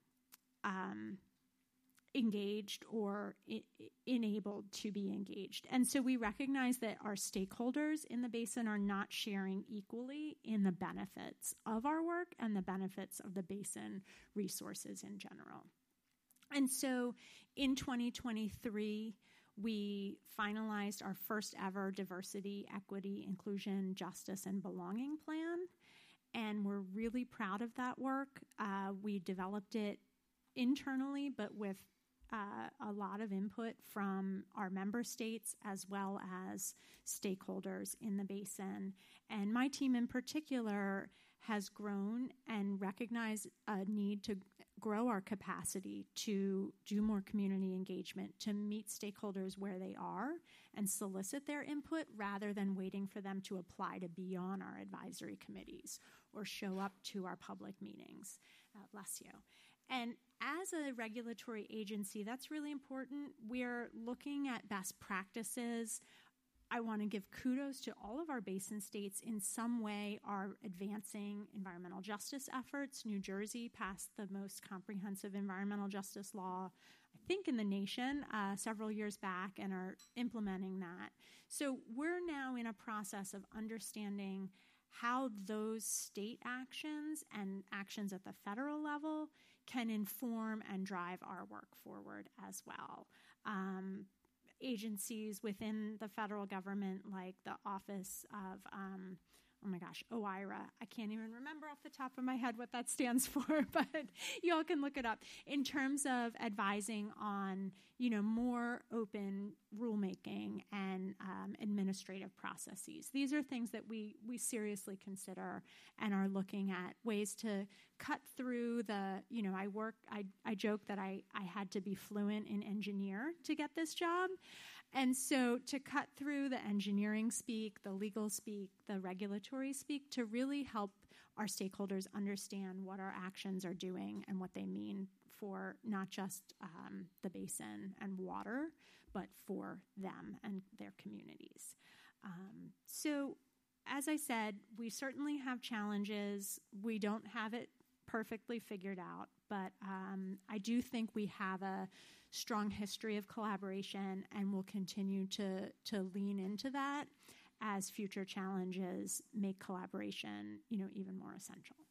engaged or enabled to be engaged. And so we recognize that our stakeholders in the basin are not sharing equally in the benefits of our work and the benefits of the basin resources in general. And so in 2023, we finalized our first ever diversity, equity, inclusion, justice, and belonging plan. And we're really proud of that work. We developed it internally, but with a lot of input from our member states as well as stakeholders in the basin. And my team in particular has grown and recognized a need to grow our capacity to do more community engagement, to meet stakeholders where they are and solicit their input rather than waiting for them to apply to be on our advisory committees or show up to our public meetings. Bless you. And as a regulatory agency, that's really important. We're looking at best practices. I want to give kudos to all of our basin states in some way are advancing environmental justice efforts. New Jersey passed the most comprehensive environmental justice law, I think, in the nation several years back and are implementing that. So we're now in a process of understanding how those state actions and actions at the federal level can inform and drive our work forward as well. Agencies within the federal government, like the Office of oh my gosh, OIRA. I can't even remember off the top of my head what that stands for, but you all can look it up. In terms of advising on, more open rulemaking and administrative processes. These are things that we seriously consider and are looking at ways to cut through the, I joke that I had to be fluent in engineer to get this job. And so to cut through the engineering speak, the legal speak, the regulatory speak, to really help our stakeholders understand what our actions are doing and what they mean for not just the basin and water, but for them and their communities. So as I said, we certainly have challenges. We don't have it perfectly figured out, but I do think we have a strong history of collaboration, and we'll continue to lean into that as future challenges make collaboration, even more essential.